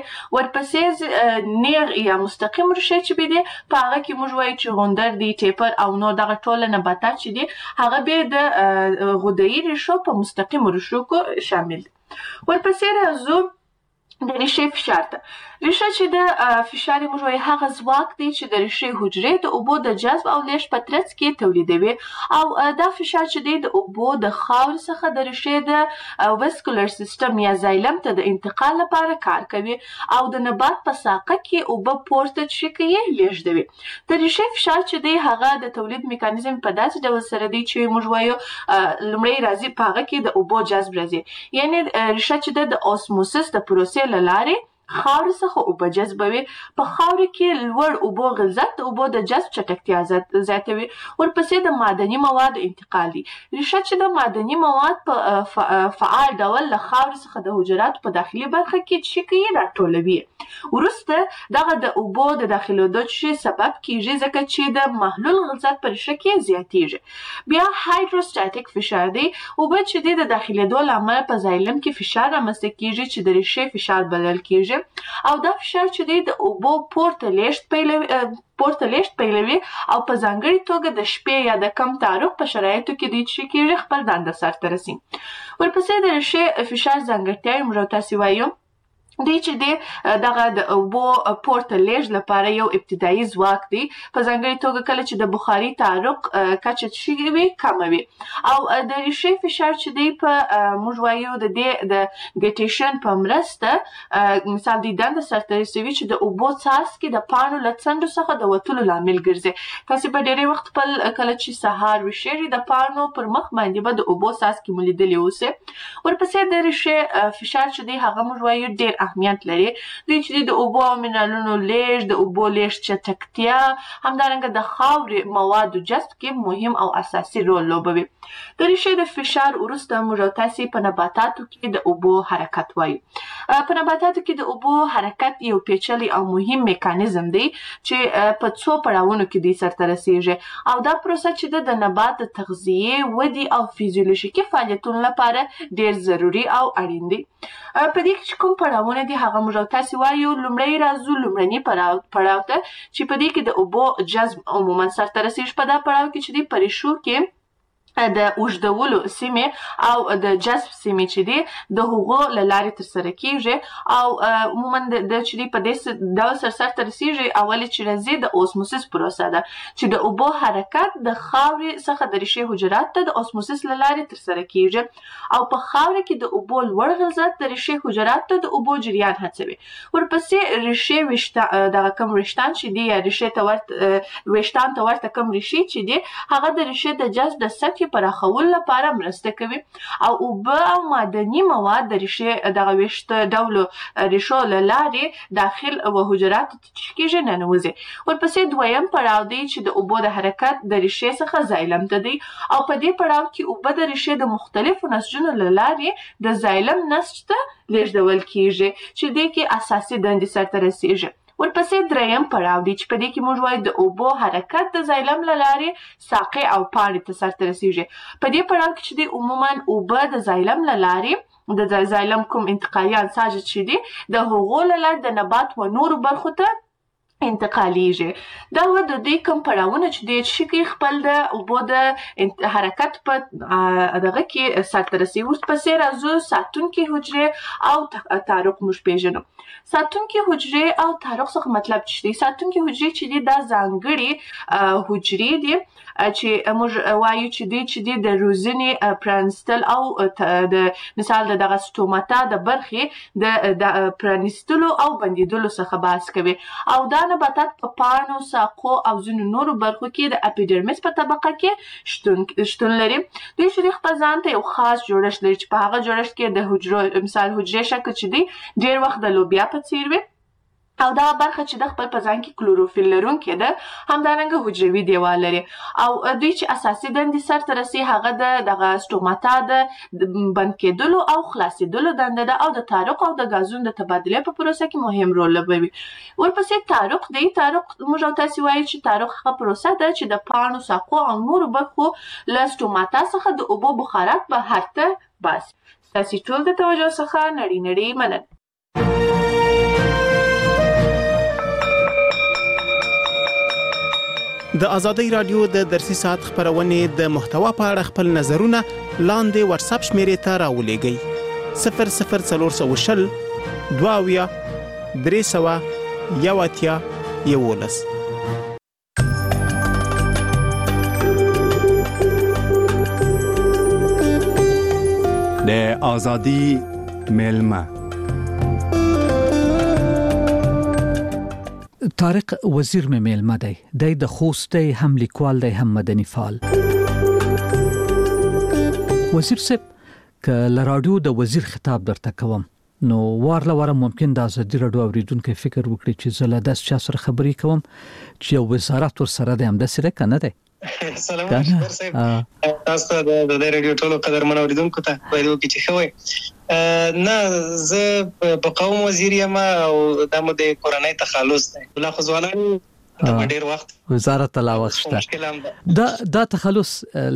ورپسې نیغ یا مستقیم ریښې چې دي په هغه کې موږ وایو چې غوندر دي ټیپر او نور دغه ټول نباتات چې دي هغه بیا د غدایي ریښو په مستقیمو ریښو کې شامل دي. ورپسې راځو د ریښې فشار ته. ریښه چې د فشار موږ وایو هغه ځواک دی چې د ریښې حجرې د اوبو د جذب او لیږد په ترڅ کې تولیدوي او دا فشار چې دی د اوبو د خاورې څخه د ریښې د واسکولر سیستم یا زایلم ته د انتقال لپاره کار کوي او د نبات په ساقه کې اوبه پورته چې کوي لیږدوي. د ریښې فشار چې دی هغه د تولید میکانیزم په داسې ډول سره دی چې موږ وایو لومړی راځي په هغه کې د اوبو جذب راځي. یعنی ریښه چې د اوسموسس د پروسې له لارې خاورې څخه اوبه جذبوي. په خاورې کې لوړ اوبو غلظت د اوبو د جذب چټکتیا زیاتوي. ورپسې د معدني موادو انتقال دی. ریښه چې د معدني مواد په فعال ډول له خاورې څخه د حجراتو په داخلي برخه کې چې کوي راټولوي. وروسته دغه د اوبو د داخلېدو چې سبب کیږي ځکه چې د محلول غلظت په ریښه کې زیاتیږي. بیا هایدروستاتیک فشار دی. اوبه چې د داخلېدو له امله په زایلم کې فشار رامنځته کیږي چې د ریښې فشار بلل کیږي او دا فشار چې دی د اوبو پورته لیږد پیلوي پورته لیږد پیلوي او په ځانګړې توګه د شپې یا د کم تاریخ په شرایطو کې دی چې کیږي خپل دنده سرته رسي. ورپسې د ریښې فشار ځانګړتیاوې موږ تاسو وایو دی چې دی دغه د اوبو پورته لیږد لپاره یو ابتدایي ځواک دی، په ځانګړې توګه کله چې د بخاري تعرق کچه شي وي کمه وي. او د ریښې فشار چې دی په موږ وایو د دې د ګټیشن په مرسته مثال دی دنده سرته رسوي چې د اوبو څاڅکي د پاڼو له څنډو څخه د وتلو لامل ګرځي. تاسې به ډېری وخت خپل کله چې سهار ویښېږئ د پاڼو پر مخ باندې به د اوبو څاڅکي مو لیدلي اوسئ. ورپسې د ریښې فشار چې دی هغه موږ وایو ډېر اهمیت لري. دوی چې د اوبو او منرالونو لیږد، د اوبو لیږد چټکتیا، همدارنګه د خاورې موادو جذب کې مهم او اساسي رول لوبوي. د ریښې د فشار وروسته موږ او تاسې په نباتاتو کې د اوبو حرکت وایو. په نباتاتو کې د اوبو حرکت یو پیچلی او مهم میکانیزم دی چې په څو پړاوونو کې دی سرته رسیږي او دا پروسه چې د نبات د تغذیې، ودې او فیزیولوژیکي فعالیتونو لپاره ډېر ضروري او اړین دی. په دې کې چې کوم پړاوونه دي هغه موږ او تاسې وایو. لومړی راځو لومړني پړاو ته چې په دې کې د اوبو جذب عموما سرته رسیږي. په دا پړاو کې چې دی په ریښو کې د اوږدولو سیمې او د جذب سیمې چې دي د هغو له لارې ترسره کیږي او عموما د چې دی په دې ډول سر سرته رسیږي. اولې چې راځي د اوسموسیس پروسه ده چې د اوبو حرکت د خاورې څخه د ریښې حجرات ته د اوسموسیس له لارې ترسره کیږي او په خاوره کې د اوبو لوړ غلظت د ریښې حجرات ته د اوبو جریان هڅوي. ورپسې ریښې ویشتان دغه کوم ویشتان چې دی یا ریښې ته ورته ویشتان ته ورته کوم ریښې چې دی هغه د ریښې د جذب د سطحې پراخولو لپاره مرسته کوي او اوبه او معدني مواد د ریښې دغه ویشته ډولو ریښو له لارې داخل و حجراتو ته چې کیږي ننوځي. ورپسې دویم پړاو دی چې د اوبو د حرکت د ریښې څخه زایلم ته دی او په دې پړاو کې اوبه د ریښې د مختلفو نسجونو له لارې د زایلم نسج ته لیږدول کیږي چې دې کې اساسي دندې سرته رسیږي. ورپسې دریم پړاو دی چې په دې کې موږ وایو د اوبو حرکت د زایلم له لارې ساقې او پاڼې ته سرته رسیږي. په دې پړاو کې چې دی عموما اوبه د زایلم له لارې د زایلم کوم انتقالیان ساجد چې دی د هغو له لارې د نبات و نورو برخو ته انتقالیږي. دا و د دې کوم پړاوونه چې دی چې کوي خپل د اوبو د حرکت په دغه کې سرته رسوي. ورپسې راځو ساتونکي حجرې او تعرق موږ پېژنو. ساتونکي حجرې او تعرق څخه مطلب څه دی؟ ساتونکي حجرې چې دي دا ځانګړي حجرې دي چې موږ وایو چې دی چې دی د روزنې پرانستل او د مثال د دغه سټوماتا د برخې د پرانستلو او بندیدلو څخه بحث کوي او دا نباتات په پاڼو، ساقو او ځینو نورو برخو کې د اپیډرمیس په طبقه کې شتون لري. دوی چې خپل ځان ته یو خاص جوړښت لري چې په هغه جوړښت کې د حجرو مثال حجرې شکل چې دی ډېر وخت د لوبیا په څیر وي او دا برخه چې د خپل په ځان کې کلوروفیل لرونکې ده همدارنګه حجروي دیوال لري او دوی چې اساسي دندې سرته رسي هغه د دغه سټوماتا د بند کېدلو او خلاصېدلو دنده ده او د تعرق او د ګازونو د تبادلې په پروسه کې مهم رول لوبوي. ورپسې تعرق دی. تعرق موږ او تاسې وایو چې تعرق هغه پروسه ده چې د پاڼو، ساقو او نورو برخو له سټوماتا څخه د اوبو بخارات بهر ته باسي. تاسې ټول د توجه څخه نړۍ نړۍ مننه. د ازادۍ رادیو د درسي ساعت خبرونه د محتوا په اړه خپل نظرونه لاندې واتس اپ شمیرې ته راولېږئ. صفر صفر څلور شل دوه درې سوه یو اتیا یولس. د ازادۍ مېلمه طارق وزیر مې میلمه دی. دی د خوست دی، هم لیکوال دی، هم مدني فعال. وزیر صاحب که له رادیو د وزیر خطاب درته کوم نو وار له واره ممکن د ازادي رادیو اوریدونکو فکر وکړي چې زه له داس چا سره خبرې کوم چې یو وزارت ور سره دی، همداسې ده که نه دی؟ سلام علیکم صاحب، تاسو ته د رادیو ټولو قدرمن اوریدونکو ته وایو چې ښه وي. نه زه په قوم وزیر یم او دا مو د کورنۍ تخلص دی. بلا خو ځوانان د ډېر وخت وزارت لا وخت شته. دا دا تخلص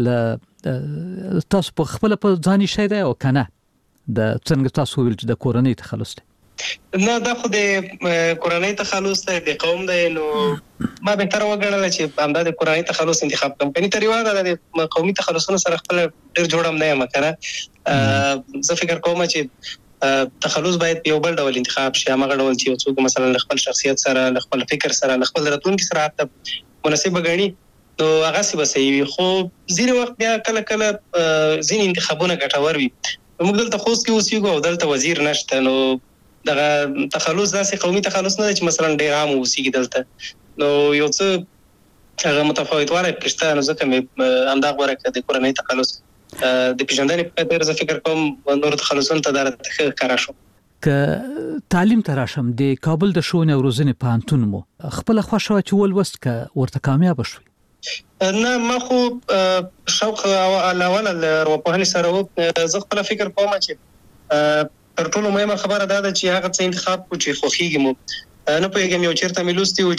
ل تاسو په خپل په ځاني شي دی او کنه د څنګه تاسو ویل چې د کورنۍ تخلص دی؟ نه دا خو د کورنۍ تخلص دی، د قوم دی. نو ما به تر وګڼل چې همدا د کورنۍ تخلص انتخاب کوم. کني تر یو د قومي تخلصونو سره خپل ډېر جوړم نه یم کنه. زه فکر کوم چې تخلص باید یو بل ډول انتخاب شي، هغه ډول چې یو څوک مثلا خپل شخصیت سره، خپل فکر سره، خپل راتلونکي سره حتی مناسب غني، نو هغه څه بسوي. خو ځینې وخت بیا کله کله ځینې انتخابونه ګټور وي. موږ دلته خوست کې اوسېږو او دلته وزیر نشته، نو دغه تخلص داسې قومي تخلص نه دی چې مثلا ډېر عام اوسېږي دلته، نو یو څه هغه متفاوتوالی پکې شته. نو ځکه مې همدا غوره کړه د کورنۍ تخلص د پیژندنې په خاطر. زه فکر کوم نور تخلصونه ته دا راته ښه ښکاره شو. که تعلیم ته راشم، د کابل د ښوونې او روزنې پوهنتون مو خپله خوښه وه چې ولوست، که ورته کامیابه شوي؟ نه، ما خو شوق اول له ارواپوهنې سره و. زه خپله فکر کوم چې تر ټولو مهمه خبره دا ده چې هغه څه انتخاب کړو چې خوښېږي مو. نه پوهېږم یو چېرته مې لوستي و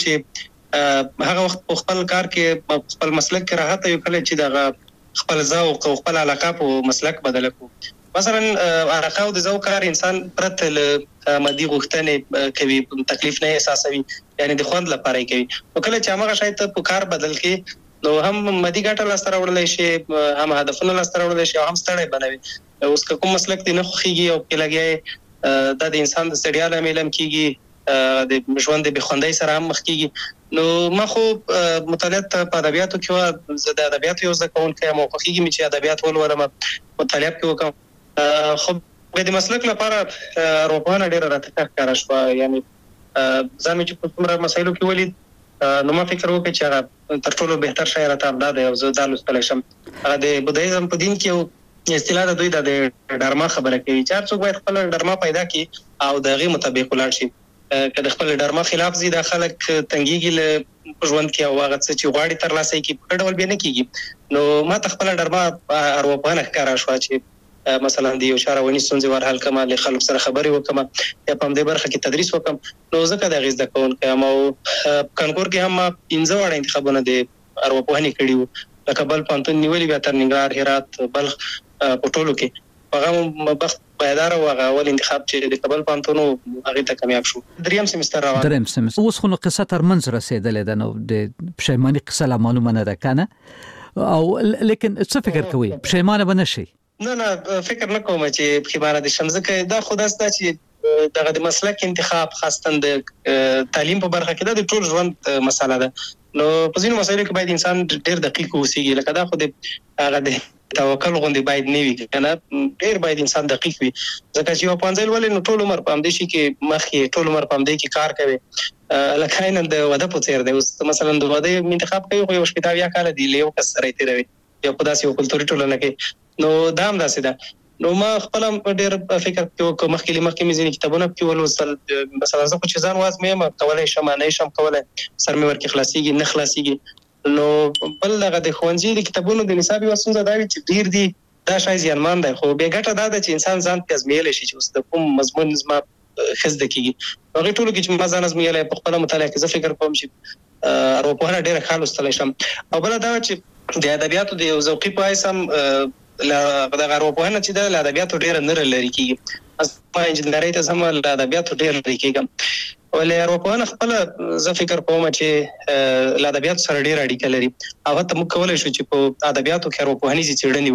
چې هغه وخت په خپل کار کې خپل مسلک کې راحته یو، کله چې دغه خپل ذوق او خپل علاقه په مسلک بدل کړو. مثلا علاقه او د ذوق کار انسان پرته له مادي غوښتنې کوي، تکلیف نه احساسوي، یعنی د خوند لپاره کوي. نو کله چې هغه شاید په کار بدل کې، نو هم مادي ګټه لاسته راوړلی شي، هم هدفونه لاسته راوړلی شي، او هم ستړی بنوي. اوس که کوم مسلک دی نه خوښېږي او پکې لګیا دا د انسان د ستړیا لامل هم کېږي، د ژوند د بېخوندۍ سره هم مخ کېږي. نو ما خو مطالعات په ادبیاتو کې وه، زه د ادبیاتو یو زده کوونکی یم او خوښېږي مې چې ادبیات ولولم، مطالعه پکې وکړم. خو د مسلک لپاره ارواپوهنه ډېره راته ښه ښکاره شوه. یعنې ځان مې چې په څومره مسایلو کې ولید، نو ما فکر وکړ چې هغه تر ټولو بهتر شی راته همدا دی او زه دا لوستلی شم. هغه د بودایزم په دین کې یو اصطلاح ده، دوی دا د ډرما خبره کوي چې هر څوک باید خپله ډرما پیدا کړي او د هغې مطابق ولاړ شي. که د خپل ډرما خلاف ځي، دا خلک تنګېږي له په ژوند کې او هغه څه چې غواړي ترلاسه یې کړي په ښه ډول بیا نه کېږي. نو ما ته خپله ډرما ارواپوهنه ښکاره شوه چې مثلا د یو چا رواني ستونزې ور حل کړم، له خلکو سره خبرې وکړم، یا په همدې برخه کې تدریس وکړم. نو ځکه د هغې زده کوونکی یم. او کانکور کې هم ما پنځه واړه انتخابونه د ارواپوهنې کړي وو، لکه بل پوهنتون نیولي، بیا تر ننګرهار، هرات، بلخ په ټولو کې. هغه بخت پایدار او هغه اول انتخاب چې د کابل پوهنتون هغې ته کامیاب شو. دریم سمستر روان دریم سمستر اوس خو نو قصه تر منځ رسېدلې ده، نو د پښیماني قصه لا معلومه نه ده که نه؟ او لیکن څه فکر کوئ، پښیمانه به نه شئ؟ نه نه، فکر نه کوم چې پښیمانه دې شم، ځکه دا خو داسې ده چې دغه د مسلک انتخاب خاصتا د تعلیم په برخه کې دا د ټول ژوند مسله ده. نو په ځینو مسایلو کې باید انسان ډېر دقیق اوسېږي، لکه دا خو د هغه د توکل غوندې باید نه وي، که نه ډېر باید انسان دقیق وي. ځکه چې یو پوهنځی لولې نو ټول عمر په همدې شي کې مخ یې، ټول عمر په همدې کې کار کوي، لکه عیناً د واده په څېر دی. اوس مثلا د واده انتخاب کوي، خو یو شپېته اویا کاله دی له یو کس سره یې تېروي، یو په داسې یو کلتوري ټولنه کې. نو دا هم داسې ده. نو ما خپله ډېر فکر وکړ، مخکې له مخکې مې ځینې کتابونه پکې ولوستل. مثلا زه خو چې ځان وازمویم، کولی شم نه شم کولی، سر مې ورکې خلاصېږي نه خلاصېږي. نو بل هغه د ښوونځي د کتابونو د نصاب یوه ستونزه دا وي چې ډېر دي، دا شی زیانمان دی. خو بې ګټه دا ده چې انسان ځان پکې ازمویلی شي چې اوس د کوم مضمون زما ښه زده کېږي. هغې ټولو کې چې ما ځان ازمویلی په خپله مطالعه کې، زه فکر کوم چې ارواپوهنه ډېره ښه لوستلی شم. او بله دا چې د ادبیاتو د یو ذوقي په حیث هم دغه ارواپوهنه چې ده له ادبیاتو ډېره نه لرې کېږي. ما انجینرۍ ته ځم، له ادبیاتو ډېر لرې کېږم. ولې ارواپوهنه خپله زه فکر کوم چې له ادبیاتو سره ډېره اړیکه لري، او حتی موږ کولی شو چې په ادبیاتو کې ارواپوهنیزې څېړنې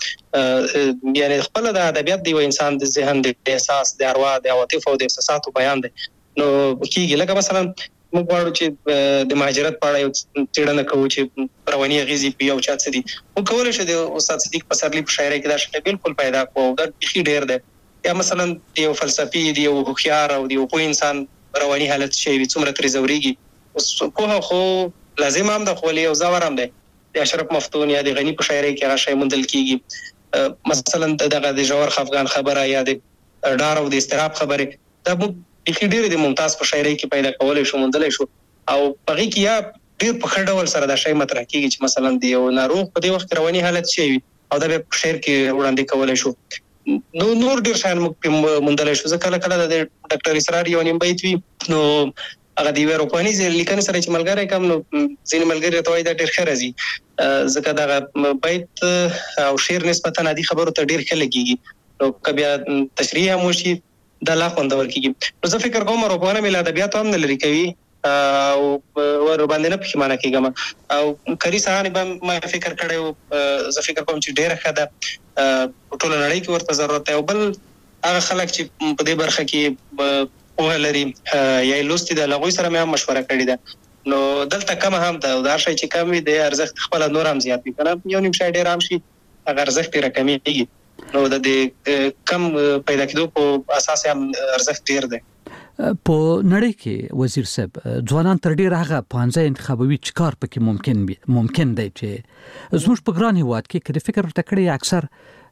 وکړو. یعنې خپله د ادبیات د یو انسان د ذهن، د احساس، د اروا، د عواطفو او د احساساتو بیان دی. نو کېږي لکه مثلا موږ غواړو چې د مهاجرت په اړه یو څېړنه کوو چې رواني اغېزې په یو چا څه دي. موږ کولی شو د استاد صدیق پسرلي په شاعرۍ کې دا شی بلکل پیدا کړو، او دا بیخي ډېر دی. یا مثلا د یو فلسفي، د یو هوښیار او د یو پوه انسان رواني حالت شی وي، څومره ترې ځورېږي. اوس پوهه خو لازم هم ده، خو ولې یو ځور هم دی. د اشرف مفتون یا د غني په شاعرۍ کې هغه شی موندل کېږي. مثلا دغه د ژور خفګان خبره یا د ډار او د اضطراب خبرې، دا موږ بیخي ډېرې د ممتاز په شاعرۍ کې پیدا کولی شو، موندلی شو. او په هغې کې یا ډېر په ښه ډول سره دا شی مطرح کېږي چې مثلا د یو ناروغ په دې وخت کې رواني حالت شی وي، او دا بیا په شعر کې وړاندې کولی شو. نو نور ډېر شیان موږ پرې موندلی شو. زه کله کله د ډاکټر اسرار یو نیم بیت وي، نو هغه د یوې ارواپوهنیزې لیکنې سره چې ملګری کړم، نو ځینې ملګري راته وایي دا ډېر ښه راځي، ځکه دغه بیت او شعر نسبتا عادي خبرو ته ډېر ښه لګېږي. نو که بیا تشریح هم وشي، دا لا خوندور کېږي. نو زه فکر کوم ارواپوهنه مې له ادبیاتو هم نه لرې کوي، او ورباندې نه پښیمانه کېږم. او کاري ساحه به ما فکر کړی و، زه فکر کوم چې ډېره ښه ده، په ټوله نړۍ کې ورته ضرورت دی. او بل هغه خلک چې په دې برخه کې په لري یا لوستي د لغوي سره مې هم مشوره کړې ده نو دلته کم هم ده دا شی چې کم وي د ارزښت خپل نور هم زیات وي کنه یو نیم شی ډیر هم شي هغه ارزښت یې راکمېږي نو د دې کم پیدا کېدو په اساس هم ارزښت ډیر دی. په نړۍ کې وزیر صاحب ځوانان تر ډیر هغه پانځه انتخابوي چکار پکې ممکن بي ممکن دی چې زموږ په ګران هیواد کې کله فکر ورته کړی اکثر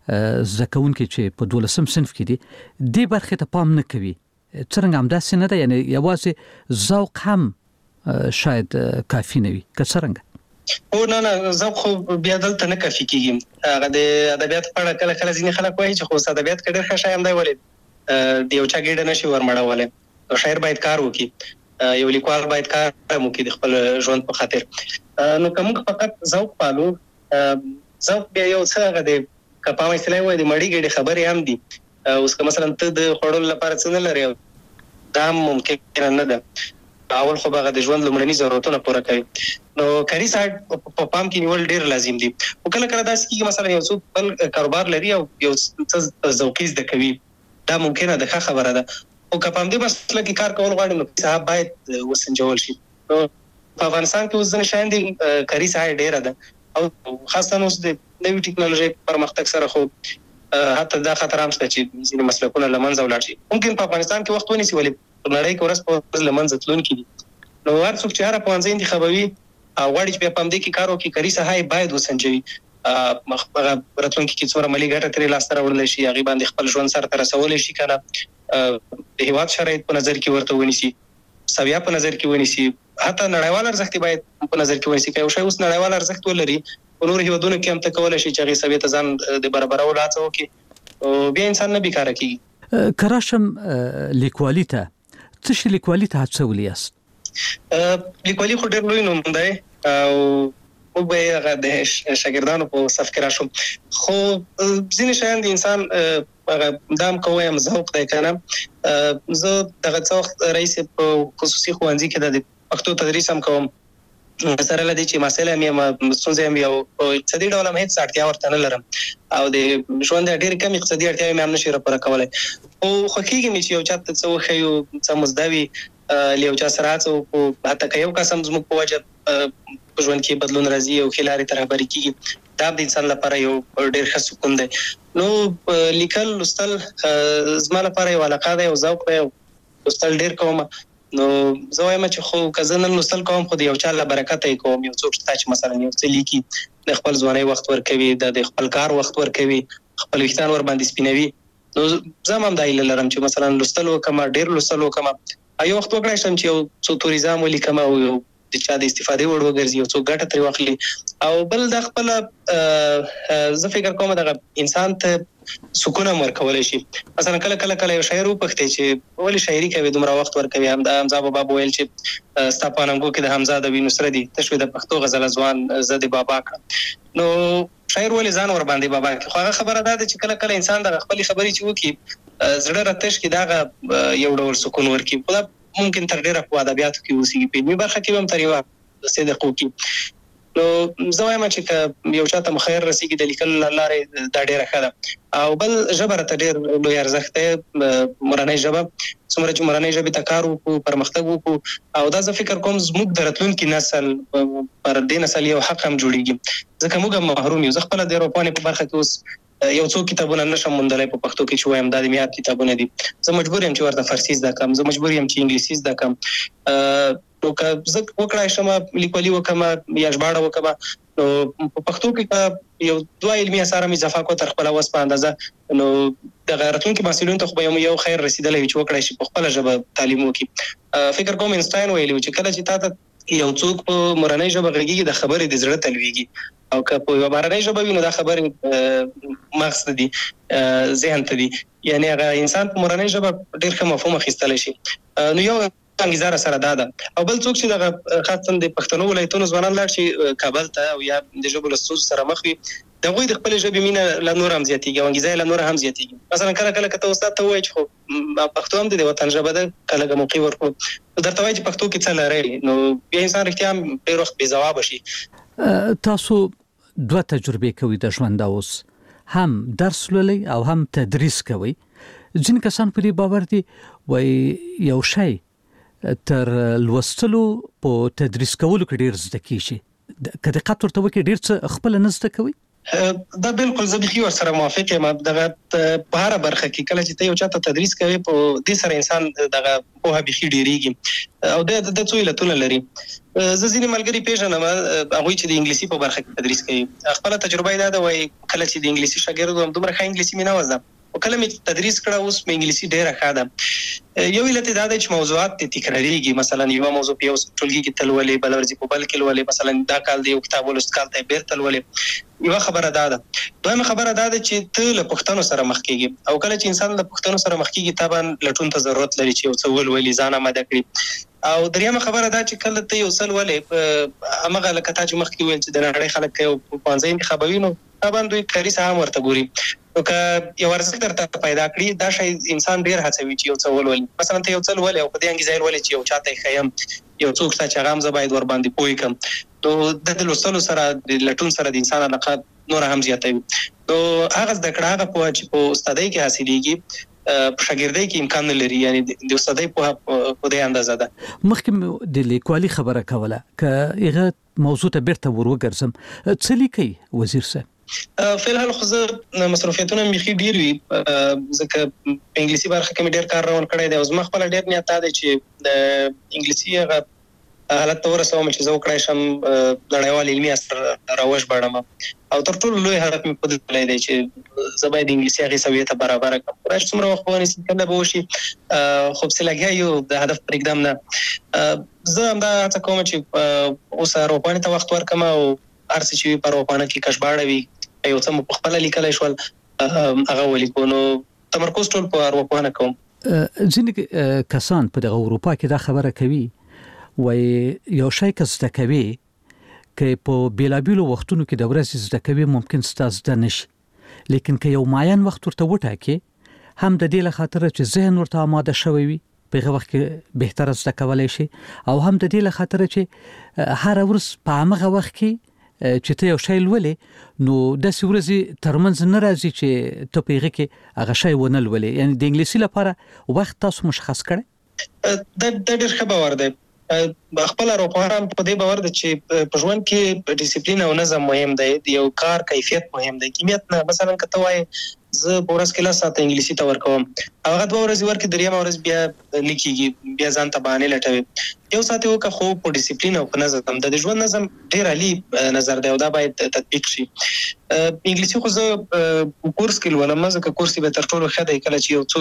ځکهون کې چې په دولسم صنف کې دي د برخه ته پام نه کوي څنګه هم داسې نه ده یعنی یوازې ذوق هم شاید کافي نه وي که څنګه او نه نه ذوق خو بیا دلته نه کافي کیږي هغه د ادبیات په اړه کله کله ځینې خلک وایي چې خو ادبیات کې ډېر ښه شی هم دی ولې د یو چا ګډه نشي ورمړولای او شاعر باید کار وکړي یو لیکوال باید کار وکړي د خپل ژوند په خاطر نو کوم فقط ذوق پالو ذوق بیا یو څه هغه د کپاوي سلای وای د مړی ګډه خبرې هم دي اوس که مثلا ته د خړول لپاره څه نه لري دا ممکن نه ده اول خو هغه د ژوند لمړني ضرورتونه پوره کوي نو کاري سایت په پام کې نیول ډیر لازم دي او کله کله داسې کیږي مثلا یو څوک بل کاروبار لري او یو څه ذوقي زده کوي دا ممکنه ده ښه خبره ده او که په دې مسله کې کار کول غواړي نو صاحب باید وسنجول شي نو په افغانستان کې اوس ځنه شاین دي کاري سایت ډیره ده او خاصه اوس د نوې ټکنالوژي پرمختګ سره خو حتی دا خطر هم شته چې ځینې مسلکونه لمنځه ولاړ شي ممکن په افغانستان کې وخت ونیسي ولې په نړۍ کې ورس په لمنځه تلون کې نو هر څوک چې هر پوهنځي انتخابوي او غواړي چې په دې کې کار وکړي کاري سهای باید وسنجوي هغه راتلونکي کې څومره مالي ګټه ترې لاس ته راوړل شي هغه باندې خپل ژوند سره رسول شي کنه د هیواد شرایط په نظر کې ورته ونیسي سویا په نظر کې ونیسي حتی نړیوال ارزښت باید په نظر کې ونیسي که یو شی اوس نړیوال ارزښت ولري په نور هیوادونو کې هم ته کولای شي چې هغه سویا ته ځان د برابرولو هڅه وکړي او بیا انسان نه بیکاره کیږي. کراشم لیکوالي ته څه شي لیکوالي ته هڅولي یاست؟ لیکوالي خو ډېر لوی نوم دی او موږ به هغه د شاګردانو په صف کې راشو خو ځینې شیان د انسان هغه دام کوی هم ذوق دی که نه زه دغه څه وخت رئیس په خصوصي ښوونځي کې د پښتو تدریس هم کوم سره له دې چې مسله مې ستونزې هم یو اقتصادي ډول هم هېڅ اړتیا ورته نه لرم او د ژوند ډېرې کم اقتصادي اړتیاوې مې هم نشي راپوره کولی خو خوښېږي مې چې یو چا ته څه وښیو څه مزده وي له یو چا سره هڅه وکړو حتی که یو کس هم زموږ په وجه په ژوند کې بدلون راځي او ښې لارې ته رهبري کېږي دا د انسان لپاره یو ډېر ښه سکون دی نو لیکل لوستل زما لپاره یو علاقه دی یو ذوق دی لوستل ډېر کوم نو زه وایم چې خو که زه نن لوستل کوم خو د یو چا له برکته یې کوم یو څوک شته چې مثلا یو څه لیکي د خپل ځوانۍ وخت ورکوي د خپل کار وخت ورکوي خپل ویښتان ورباندې سپینوي نو زه هم دا هیله لرم چې مثلا لوستل وکړم ډېر لوستل وکړم یو وخت وکړای شم چې یو څو توریزم ولیکم او یو د چا د استفادې وړ وګرځي یو څو ګټه ترې واخلي او بل د خپل زه فکر کوم دغه انسان ته سکون هم ورکولی شي مثلا کله کله کله یو شاعر وپوښتې چې ولې شاعري کوي دومره وخت ورکوي همدا حمزه بابا به ویل چې ستا په اننګو کې د حمزه د وینو سره دي ته شوې د پښتو غزله ځوان زه د بابا کړم نو شاعر ولې ځان ورباندې بابا کوي خو هغه خبره دا ده چې کله کله انسان دغه خپلې خبرې چې وکړي زړه راتش کې دغه یو ډول سکون ورکړي خو دا ممکن تر ډېره په ادبیاتو کې اوسېږي په علمي برخه کې هم تر یوه حدې دقیقو نو زه وایم چې که یو چا ته مخیر رسېږي د لیکلو له لارې دا ډېره ښه ده او بل ژبه راته ډېر لوی ارزښت دی مورنۍ ژبه څومره چې مورنۍ ژبې ته کار وکړو پرمختګ وکړو او دا زه فکر کوم زموږ د راتلونکي نسل پر دې نسل یو حق هم جوړېږي ځکه موږ هم محروم یو زه خپله د اروپانې په برخه کې اوس یو څو کتابونه نشم موندلی په پښتو کې چې وایم دا د معیار کتابونه دي زه مجبور یم چې ورته فارسي زده کړم زه مجبور یم چې انګلیسي زده کړم نو که زه وکړای شم لیکوالي وکړم یا ژباړه وکړم نو په پښتو کې یو دوه علمي اثار مې اضافه کړو تر خپله وس په اندازه نو دغه راتلونکي محصلینو ته خو به یو خیر رسېدلی وي چې وکړای شي په خپله ژبه تعلیم وکړي فکر کوم انسټاین ویلي و چې کله چې تا ته یو څوک په مورنۍ ژبه غږېږي د خبرې د زړه ته لوېږي او که په یوه بهرنۍ ژبه وي نو دا خبرې مغز ته دي ذهن ته دي یعنې هغه انسان په مورنۍ ژبه ډېر ښه مفهوم اخیستلی شي نو یو انګیزه سره دا ده او بل څوک چې دغه خاصا د پښتنو ولایتونو ځوانان لاړ شي کابل ته او یا د ژبو له ستونزو سره مخ وي د هغوی د خپلې ژبې مینه لا نور هم زیاتېږي او انګیزه یې لا نور هم زیاتېږي مثلا کله کله که ته استاد ته ووایې چې خو پښتو هم د دې وطن ژبه ده که لږه موقع ورکړو نو درته وایي چې پښتو کې څه لرئ نو بیا انسان رښتیا هم ډېر وخت بې ځوابه شي. تاسو دوه تجربې کوي د ژوند اوس هم درس لولئ او هم تدریس کوئ ځین کسان په دې باور دي وای یو شی تر لوستلو په تدریس کولو کې ډیر زده کیږي کله قطر ته وکي ډیر څه خپل نه زده کوي دا بالکل زه به سره موافق یم دغه په هر برخه کې کله چې ته یو چاته تدریس کوي په دې سره انسان دغه په هبي ډیریږي او د د څو علتونه لري زه ځینې ملګری پیژنم هغه چې د انګلیسي په برخه کې تدریس کوي خپل تجربه دا ده وای کله چې د انګلیسي شاګرد وم دومره ښه انګلیسي مې نه وزم او کله مې تدریس کړه اوس مې انګلیسي ډیره ښه ده یو علت دا ده چې موضوعات تکراریږي مثلا یو موضوع په یو ټولګي کې تلولې بل ورځ په بل کې ولولې مثلا دا کال دی یو کتاب ولوست کال ته بیرته تلولې یو خبره دا ده دویمه خبره دا ده چې ته له پښتنو سره مخ کېږي او کله چې انسان له پښتنو سره مخ کېږي طبعا لټون ته ضرورت لري چې یو څه ولولې ځان آماده کړي او دریمه خبره دا چې کله ته یو څل ولې امغه لکه تا چې مخ کې ویل چې د نړۍ خلک یو پانځه انتخابوي نو طبعا دوی کاری سهم ورته ګوري نو که یو ارزښت درته پیدا کړي دا شی انسان ډیر هڅوي چې یو څه ولولي مثلا ته یو څل ولې او په دې انګیزه ولې چې یو چاته خیم یو څوک چې هغه هم زه باید ور باندې پوي کم نو د لوستلو سره د لټون سره د انسان علاقه نور هم زیاتوي نو هغه د کړه هغه په چې په استادۍ کې حاصلېږي په شاګردۍ کې امکان نه لري یعنی د استادۍ په په دې اندازه ده مخکې د لیکوالي خبره کوله ک هغه موضوع ته بیرته وروګرځم څه لیکي وزیر صاحب فعلا خو زه مصروفیتونه مخې ډیر وي ځکه په انګلیسي برخه کې ډیر کار روان کړی دی او زما خپل ډیر نیت دی چې د انګلیسي هغه حالت ته ورسوم چې زه وکړای شم نړیوال علمي اثر راوښ بړم او تر ټولو لوی هدف مې په دې دی چې زه باید انګلیسي هغه سویه ته برابر کړم راځي څومره وخت ونیسي کنده به وشي خو څه لګیا یو د هدف پر اقدام نه زه هم دا څه کوم چې اوس اروپا ته وخت ورکم او ارڅ چې په اروپا کې کشباړه وي یو څه په خپل لیکلای شول هغه ولیکو نو تمرکز ټول په اروپا نه کوم ځینې کسان په دغه اروپا کې دا خبره کوي وای یو شی که زده کوي که په بیلابیلو وختونو کې د ورځې زده کوي ممکن ستاسو د نشي لیکن که یو معین وخت ورته وټاکي هم د دې لخاطر چې ذهن ورته آماده شوی وي په هغه وخت کې بهتر زده کولای شي او هم د دې لخاطر چې هر ورځ په هغه وخت کې چې ته یو شی ولې نو د سورزي ترمنځ نه راځي چې ته پیغه کې هغه شی ونه ولې یعنی د انګلیسي لپاره وخت تاسو مشخص کړئ د د ډېر ښه باور دی خپل اروپایان په دې باور دي چې په ژوند کې ډیسپلین او نظم مهم دی یو کار کیفیت مهم دی کمیت نه مثلا کته وای زه پورس کې لا ساته انګلیسي ته ورکوم هغه دوه ورځې ورکې دریم ورځ بیا لیکيږي بیا ځان ته باندې لټوي یو ساته وکه خو په ډیسپلین او په نظم د ژوند نظم ډیر عالی نظر دی او دا باید تطبیق شي انګلیسي خو زه کورس کې ولوم ځکه کورس به تر ټولو ښه دی کله چې یو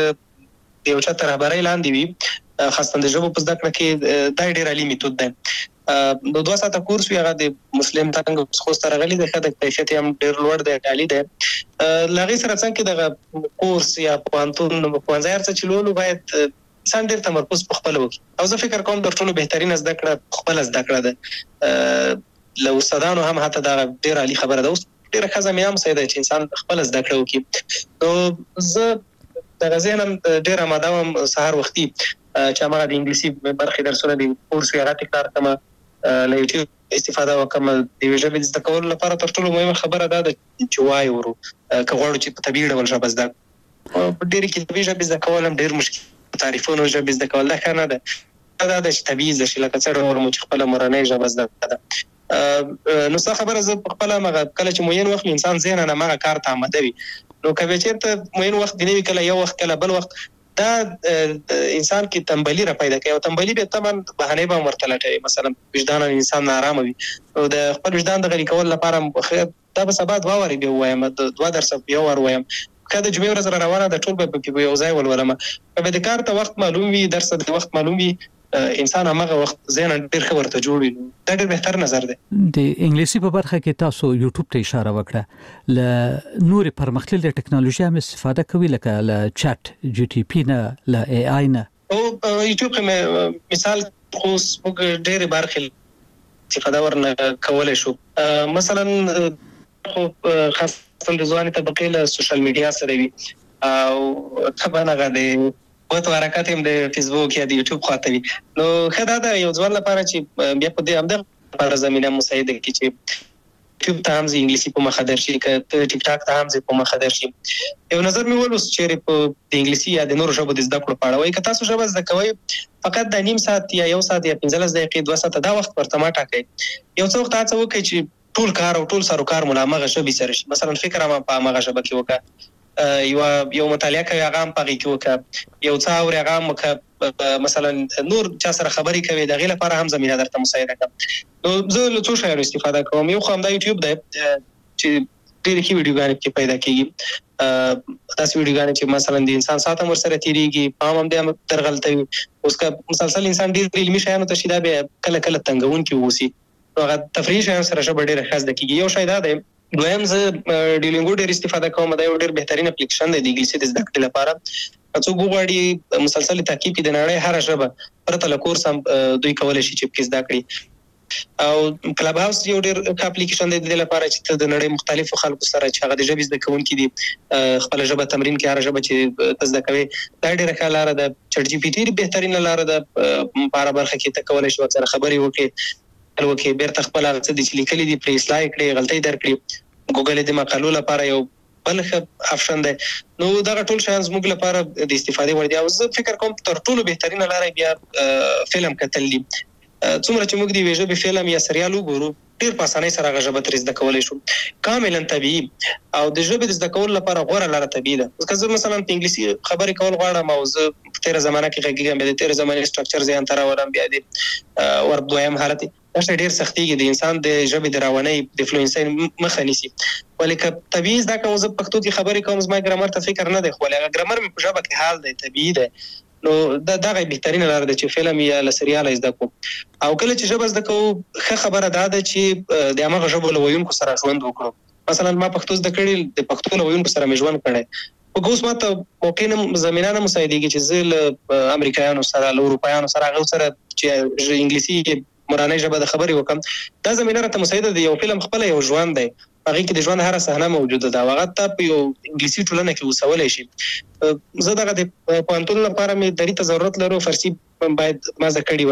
څوک یو چا تر خبرې لاندې وي خاصه د ژبو په زده کړه کې دا ډیر عالی میتود دی نو دوه ساعته کورس وی هغه د مسلم څنګه خو سره غلي د خدای کیفیت هم ډیر لوړ دی عالی دی لغې سره څنګه د کورس یا پوانتون په ځای ارڅ چلولو باید انسان ډیر تمرکز په خپل وکړي او زه فکر کوم د ټولو بهترین زده کړه خپل زده کړه ده لو استادانو هم حتی دا ډیر عالی خبره ده اوس ډیر ښه زمينه مساعده چې انسان خپل زده کړه وکړي نو زه د غزینم ډیر آماده وم سهار وختي چې هغه د انګلیسي برخه درسونه دي کورس یې راته کار کوم له یوټیوب استفاده وکم د ویژه د کول لپاره تر ټولو مهمه خبره ده چې وای ورو کغوړو چې په طبيعي ډول ژبه زده په ډېر کې طبيعي ژبه زده کول هم ډېر مشکل تعریفونه ژبه زده کول نه نه ده دا د طبيعي ژبه لکه څنګه ورمو چې خپل مورنۍ ژبه زده ده نو څه خبره زه خپل مغه کله چې موین وخت انسان ذهن نه مغه کار ته آمده وي نو کله چې موین وخت دی کله یو وخت کله بل وخت دا انسان کې تنبلی را پیدا کوي او تنبلی به تمن بهانه به مرتلټي مثلا وجدان انسان نارامه وي او د خپل وجدان د غری کول لپاره دا به سبا دوا وری به وایم دوا درس یو ور وایم کله چې مې ورځ روانه د ټول به یو ځای ولولم په دې کار ته وخت معلوم وي درس د وخت معلوم وي انسان هغه وخت ذهن ډیر خبر ته جوړ وي دا ډیر بهتر نظر دی د انګلیسي په برخه کې تاسو یوټیوب ته اشاره وکړه ل نور پرمختللې ټکنالوژي هم استفاده کوي لکه ل چات جی ټي پی نه ل ای آی نه او یوټیوب کې مثال خو موږ ډیر برخه استفاده ورنه کولای شو مثلا خو خاصه د ځواني طبقه له سوشل میډیا سره وي او طبعا هغه د وته حرکت هم د فیسبوک یا د یوټیوب خاطر نو خدای دا یو ځوان لپاره چې بیا په دې هم د لپاره زمينه مساعده کی چې یوټیوب ته هم انګلیسي په مخه درشي، که ټیک ټاک ته هم په مخه درشي. یو نظر مې ولوس چې په د انګلیسي یا د نورو ژبو د زده کړو په اړه وایي که تاسو ژبه زده کوئ فقط د نیم ساعت یا یو ساعت یا پنځلس دقیقې دوه ساعته دا وخت ورته ما ټاکئ. یو څه وخت هڅه وکړئ چې ټول کار او ټول سروکار مو له همغه ژبې سره شي. مثلا فکر هم په همغه ژبه کې وکړه، یو یو مطالعه کوي هغه هم په هغې کې وکړه، یو څه اوري هغه هم وکړه، مثلا نور چا سره خبرې کوي د هغې لپاره هم زمینه درته مساعده کړه. نو زه له څو شیانو استفاده کوم. یو خو همدا یوټیوب دی چې ډېرې ښې ویډیوګانې پکې پیدا کېږي، داسې ویډیوګانې چې مثلا د انسان ساعت هم ورسره تېرېږي، پام هم دی درغلته وي. اوس که مسلسل انسان ډېر علمي شیانو ته شي دا بیا کله کله تنګونکي واوسي، نو هغه تفریحي شیانو سره ژبه ډېره ښه زده کېږي. یو شی دا دی. دویم زه ډیولینګو ډېر استفاده کوم. دا یو ډېر بهترین اپلیکیشن دی د انګلیسي د زده کړې لپاره. څوک وغواړي مسلسل تعقیب کړي د نړۍ هره ژبه پرته له کورس هم دوی کولی شي چې پکې زده کړي. او کلب هاوس یو ډېر ښه اپلیکیشن دی د دې لپاره چې ته د نړۍ مختلفو خلکو سره چې هغه د ژبې زده کوونکي دي خپله ژبه تمرین کړي، هره ژبه چې ته زده کوې. دا ډېره ښه لاره ده. چټ جي پي ټي بهترینه لاره ده په هره برخه کې. ته کولی شي ورسره خبرې وکړې وکړې بیرته خپل هغه څه دي چې لیکلي دي پرې اصلاح کړې، غلطۍ درکړي. ګوګل د مقالو لپاره یو بل ښه افشن دی. نو دغه ټول شیان زموږ لپاره د استفادې وړ دي. او زه فکر کوم تر ټولو بهترینه لاره بیا فلم کتل دي. څومره چې موږ د یوې ژبې فلم یا سریال وګورو ډېر په اسانۍ سره هغه ژبه ترې زده کولی شو، کاملا طبیعي. او د ژبې د زده کولو لپاره غوره لاره طبیعي ده. که زه مثلا په انګلیسي خبرې کول غواړم او زه په تېره زمانه کې غږېږم، بیا د تېرې زمانې سټرکچر ذهن ته راولم، بیا د ورب دویم حالت دا شی ډېر سختېږي، د انسان د ژبې د روانۍ د فلوینسۍ مخه نیسي. ولې که طبیعي زده کوم، زه پښتو کې خبرې کوم، زما ګرامر ته فکر نه دی، خو هغه ګرامر مې په ژبه کې حال دی، طبیعي دی. نو دا دغه بهترینه لاره ده چې فلم یا له سریاله زده کوو. او کله چې ژبه زده کوو ښه خبره دا ده چې د همغه ژبو له ویونکو سره ژوند وکړو. مثلا ما پښتو زده کړې، د پښتو له ویونکو سره مې ژوند کړی، خو اوس ما ته موقع نه زمینه نه مساعدېږي چې زه له امریکایانو سره له اروپایانو سره هغو سره چې انګلیسي مورنۍ ژبه د خبرې وکړم. دا زمینه راته مساعده ده. یو فلم خپله یو ژوند دی، هغې کې د ژوند هره صحنه موجوده ده او هغه ته په یو انګلیسي ټولنه کې اوسولی شي. زه دغه د پوهنتون لپاره مې دري ته ضرورت لرو، فارسي باید ما زده کړې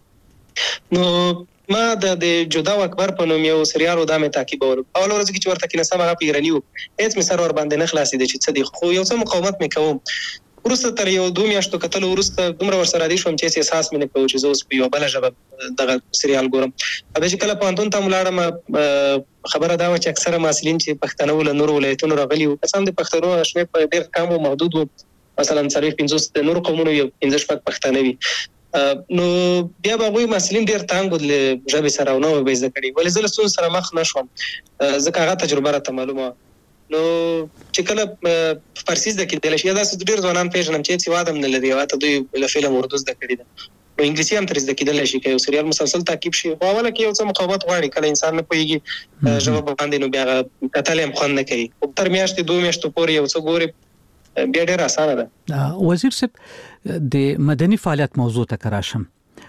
وای. نو ما د جدا و اکبر په نوم یو سریال و دا مې تعقیبولو. اوله ورځ کې چې ورته کېناستم هغه په ایراني و، هېڅ مې سر ورباندې نه خلاصېده چې څه دي، خو یو څه مقاومت مې کوم. وروسته تر یو دوه میاشتو کتلو وروسته دومره ورسره عادي شوم چې هېڅ احساس مې نه کوو چې زه اوس په یوه بله ژبه دغه سریال ګورم. بیا چې کله پوهنتون ته هم ولاړم، خبره دا وه چې اکثره محصلین چې پښتانه وو له نورو ولایتونو راغلي وو، قسم د پښتنو شمېر په ډېر کم و، محدود و، مثلا څلوېښت پنځوس د نورو قومونو یو پنځه شپږ پښتانه وي. نو بیا به هغوی محصلین ډېر تانګ وو له ژبې سره او نه وه به یې زده کړي، ولې زه له ستونزو سره مخ نه شوم ځکه هغه تجربه راته معلومه وه. نو چې کله فارسي زده کېدلی شي، یا داسې ډېر ځوانان پېژنم چې هېڅ هېواد هم نه لري او حتی دوی له فلم اردو زده کړې ده. نو انګلیسي هم ترې زده کېدلی شي که یو سریال مسلسل تعقیب شي، خو اوله کې یو څه مقاومت غواړي، کله انسان نه پوهېږي ژبه باندې، نو بیا هغه کتل یې هم خوند نه کوي. خو تر میاشتې دوه میاشتو پورې یو څه ګورې بیا ډېره اسانه ده. وزیر صاحب، د مدني فعالیت موضوع ته که راشم،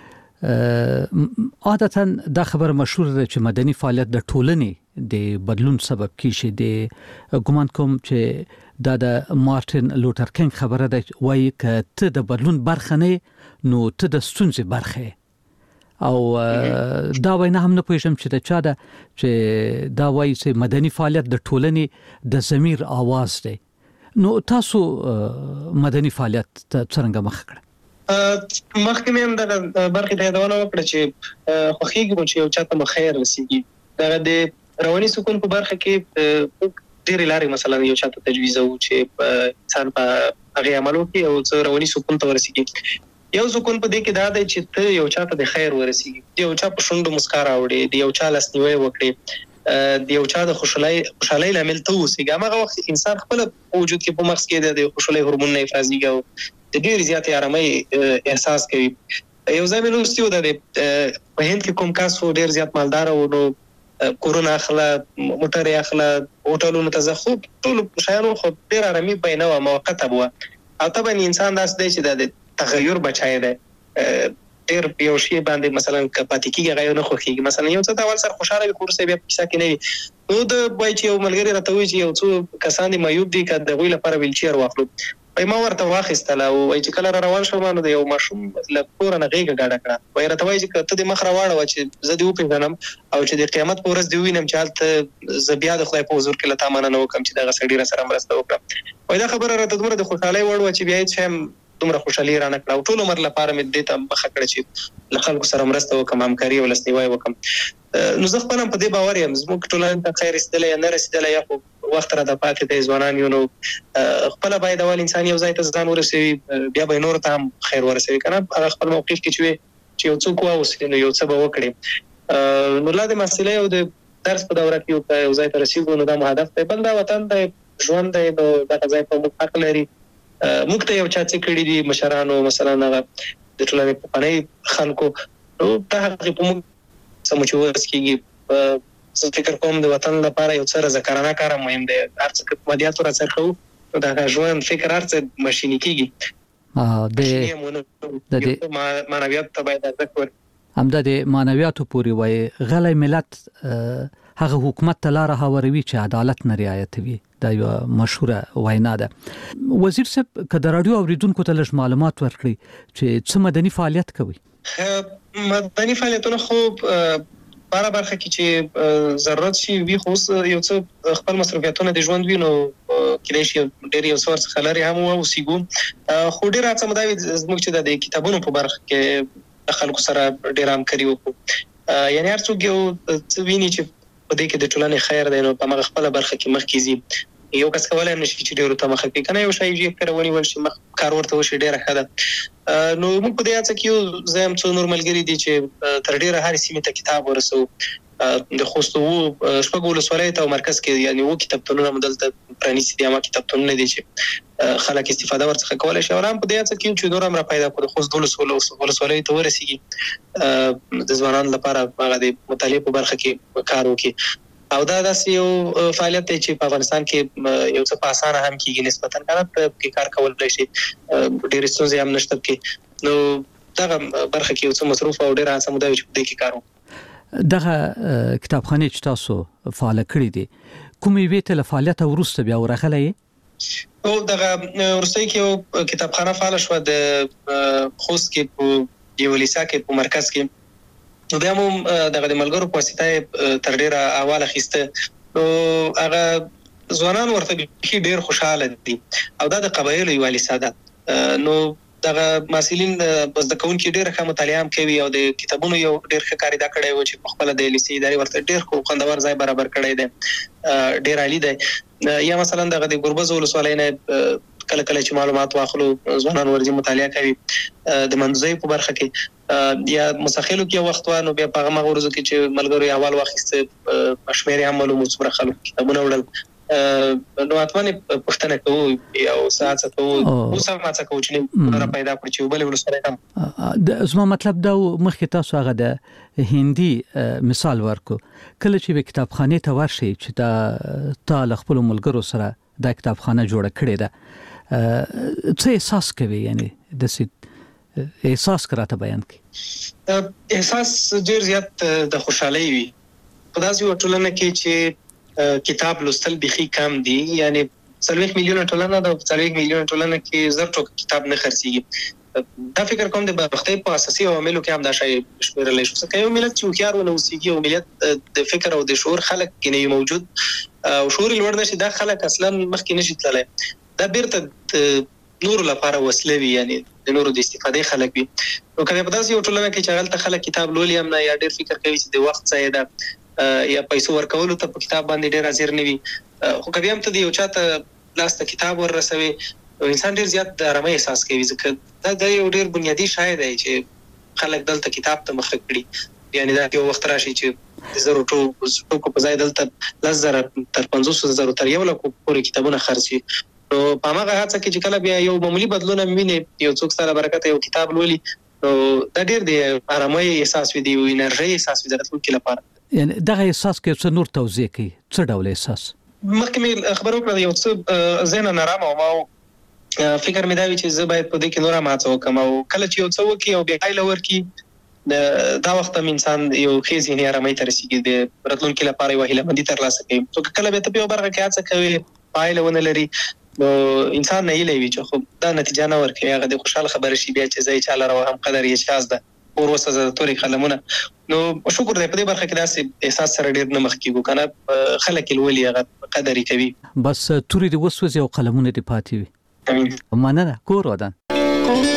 عادتا دا خبره مشهور ده چې مدني فعالیت د ټولنې د بدلون سبب کیږي. د ګمان کوم چې دا د مارټین لوتر کینګ خبره ده، وایي که ته د بدلون برخه نه نو ته د ستونزې برخه. او دا وینا هم نه پوهېږم چې د چا ده چې دا وایي چې مدني فعالیت د ټولنې د ضمیر آواز دی. نو تاسو مدني فعالیت ته څرنګه مخ کړه؟ مخکې مې هم دغه برخې ته یادونه وکړه چې خوښېږي مو چې یو چا ته مو خیر رسېږي. دغه د رواني سکون په برخه کې ډېرې لارې مثلا یو چا ته تجویزوو چې انسان په هغې عمل وکړي او څه رواني سکون ته ورسېږي. یو سکون په دې کې دا دی چې ته یو چا ته د خیر ورسېږي، د یو چا په شونډو مسکا راوړې، د یو چا لاسنیوی وکړې، د یو چا د خوشحالۍ لامل ته واوسېږي. هماغه وخت انسان خپله په وجود کې په مغز کې د خوشحالۍ هورمون نه افرازېږي او د ډېرې زیاتې ارامۍ احساس کوي. یو ځای مې لوستي و دا د په هند کې کوم کس و ډېر زیات مالداره و، نو کورونه اخله، موټر یې اخله، هوټلونو ته ځه، خو ټولو شیانو خو ډېر ارامي به یې نه وه، موقته به وه. او طبعا انسان داسې دی چې دا د تغیر بچی دی، ډېر په یو شي باندې مثلا که پاتې کېږي هغه یې نه خوښېږي. مثلا یو څه د اول سره خوشحاله وي خو وروسته بیا په کیسه کې نه وي. نو د وایي چې یو ملګري راته وایي چې یو څو کسان دي معیوب دي، که د هغوی لپاره ویلچیر واخلو. وای ما ورته واخیستله او وای چې کله را روان شوم نو د یو ماشوم له کوره نه غېږه ګاډه کړه وای راته وایي چې ته دې مخ راواړوه چې زه دې وپېژنم او چې د قیامت په ورځ دې ووینم چې هلته زه بیا د خدای په حضور کې له تا مننه وکړم چې دغه سړي را سره مرسته وکړم وای دا خبره راته دومره د خوشحالۍ وړ وه چې بیا هېڅ شی دومره خوشحالي رانه کړه او ټول عمر لپاره مې دې ته مخه کړه چې له خلکو سره مرسته وکړم همکاري او لاسنیوی وکړم نو زه خپل هم په دې باور یم زموږ ټولنې ته خیر رسېدلی یا نه رسېدلی یا خو وخت راته پاتې دی ځوانان یو نو خپله باید اول انسان یو ځای ته ځان ورسوي بیا به یې نورو ته هم خیر ورسوي که نه هغه خپل موقف کې چې وي چې یو څوک واوسي نو یو څه به وکړي نو لا د محصلۍ او د درس په دوره کې که یو ځای ته رسېږو نو دا مو هدف دی بل دا وطن دی ژوند دی نو دغه ځای په موږ حق لري موږ ته یو چا څه کړي دي مشرانو مثلا هغه د ټولنې پخواني خلکو نو دا هغې په موږ څه مو چې وس کېږي زه فکر کوم د وطن لپاره یو څه رضاکارانه کار مهم دی هر څه که مادیاتو را څرخوو نو د هغه ژوند فکر هر څه ماشیني کېږي د معنویات ته باید ارزښت ورکړو همدا د معنویاتو پورې وایي غلی ملت هغه حکومت ته لاره هواروي چې عدالت نه رعایتوي دا یو مشهوره وینا ده وزیر صاحب که د راډیو اوریدونکو ته لږ معلومات ورکړي چې څه مدني فعالیت کوي مدني فعالیتونه خو باره برخه کې چې ضرورت شي وي خو یو څه خپل مصروفیتونه د ژوند وي نو کېدای شي ډېر یو څه ورڅخه لرې هم واوسېږو خو ډېر هڅه مو دا وي زموږ چې د کتابونو په برخه کې د خلکو سره ډېر همکاري وکړو یعنې هر څوک یو څه ویني چې په دې کې د ټولنې خیر دی نو په همغه خپله برخه کې مخکې ځي یو کس کولی هم نشي چې ډېرو ته مخه کړي که نه یو شی یې کره ونیول شي مخ کار ورته وشي ډېره ښه ده نو موږ په دې هڅه کې یو زه هم څو نور ملګري دي چې تر ډېره هرې سیمې ته کتاب ورسوو د خوست اوو شپږو ولسوالیو ته او مرکز کې یعنې اووه کتابتونونه مو دلته پرانیستي دي همه کتابتونونه دي چې خلک استفاده ورڅخه کولی شي او هم په دې هڅه کې یو چې نور هم را پیدا کړو د خوست دولسو ولسوالیو ته ورسېږي د ځوانانو لپاره هغه د مطالعې په برخه کې کار وکړي او دا داسې یو فعالیت دی چې په افغانستان کې یو څه په اسانه هم کېږي نسبتا که نه پکې کار کولی شي ډېرې ستونزې هم نشته پکې نو دغه برخه کې یو څه مصروف او ډېره هڅه مو دا وي چې په دې کې کار وکړو دغه کتابخانې چې تاسو فعاله کړې دي کومې یوې ته له فعالیته وروسته بیا ورغلی یې او دغه وروستۍ کې یو کتابخانه فعاله شوه د خوست کې په یوه لیسا کې په مرکز کې نو بیا مو دغه د ملګرو په واسطه تر ډېره اول اخیسته نو هغه ځوانان ورته بیخي ډېر خوشحاله دي او دا د قبایلو یوه لیسا ده نو دغه محصلین زده کوونکي ډېره ښه مطالعه هم کوي او د کتابونو یو ډېر ښه کار ادا کړی و چې پخپله د لیسې ادارې ورته ډېر خوندور ځای برابر کړی دی ډېر عالي دی یا مثلا دغه د ګربز ولسوالۍ نه کله کله چې معلومات واخلو ځوانان ورځي مطالعه کوي د منځۍ په برخه کې یا مسخلو کې وخت و نو بیا په هغه ورځو کې چې ملګرو یې اول واخیسته شمېرې هم معلوم څومره خلکو کتابونه وړل نو حتما پوښتنه کوو یا هڅه کوو اوس هم هڅه کوو چې نور پیدا کړو چې بلې ولسوالیو هم زما مطلب دا مخکې تاسو هغه د هندي مثال ورکو کله چې کتابخانې ته ورشئ چې دا تا له خپلو ملګرو سره دا کتابخانه جوړه کړې ده څه احساس کوي یعنی داسې احساس که راته بیان کړي احساس ډېر زیات د خوشحالۍ وي په داسې یوه ټولنه کې چې کتاب لوستل بیخي کم دي یعنی څلوېښت میلیونه ټولنه ده په څلوېښت میلیونه ټولنه کې زر ټوکه کتاب نه خرڅېږي دا فکر کوم د بدبختۍ په اساسي عواملو کې هم دا شی شمېرلی شو ځکه یو ملت چې هوښیار ونه اوسېږي او ملت د فکر او د شعور خلک کې نه وي موجود او شعور یې لوړ نه شي دا خلک اصلا مخکې نه شي تللی دا بیرته نورو لپاره وسله وي یعنې د نورو د استفادې خلک وي نو که په داسې یو ټولنه کې چې هلته خلک کتاب لولي هم نه یا ډېر فکر کوي چې د وخت ضایع ده یا پیسو ورکولو ته په کتاب باندې ډېر حاضر نه وي خو که بیا هم ته د یو چا ته لاس ته کتاب ور رسوي انسان ډېر زیات د ارامۍ احساس کوي ځکه دا د یو ډېر بنیادي شی دی چې خلک دلته کتاب ته مخه کړي یعنې دا یو وخت راشي چې د زرو ټوکو په ځای دلته لس زره تر پنځوسو زرو تر یو لکو پورې کتابونه خرڅ وي نو په هماغه هڅه کې چې کله بیا یو معمولي بدلون هم وینې یو څوک سره برکته یو کتاب لولي نو دا ډېر د ارامۍ احساس وي د یو انرژۍ احساس وي د راتلونکي لپاره یعنې دغه احساس کې څه نور توضیح کوي څه ډول احساس مخکې مې خبره وکړه یو څه ذهن نارامه وم او فکر مې دا وي چې زه باید په دې کې نور هم هڅه وکړم او کله چې یو څه وکړي او بیا پایله ورکړي دا وخت هم انسان یو ښې ذهني ارامۍ ته رسېږي د راتلونکي لپاره یوه هیله مندي ترلاسه کوي نو که کله بیا ته په یوه برخه کې هڅه کوې پایله ونه لري نو انسان نه یلوي چې خو دا نتیجه نه ورکوي هغه د خوشاله خبره شي بیا چې زې چاله راو هم قدر یې شاز ده اور وسه د توري قلمونه نو شکر دې په دې برخه کې داسې احساس سره ډېر نه مخ کیږي کنه خلک الولي هغه قدر کوي بس توري د وسوسه او قلمونه د پاتې وي مننه کور ودان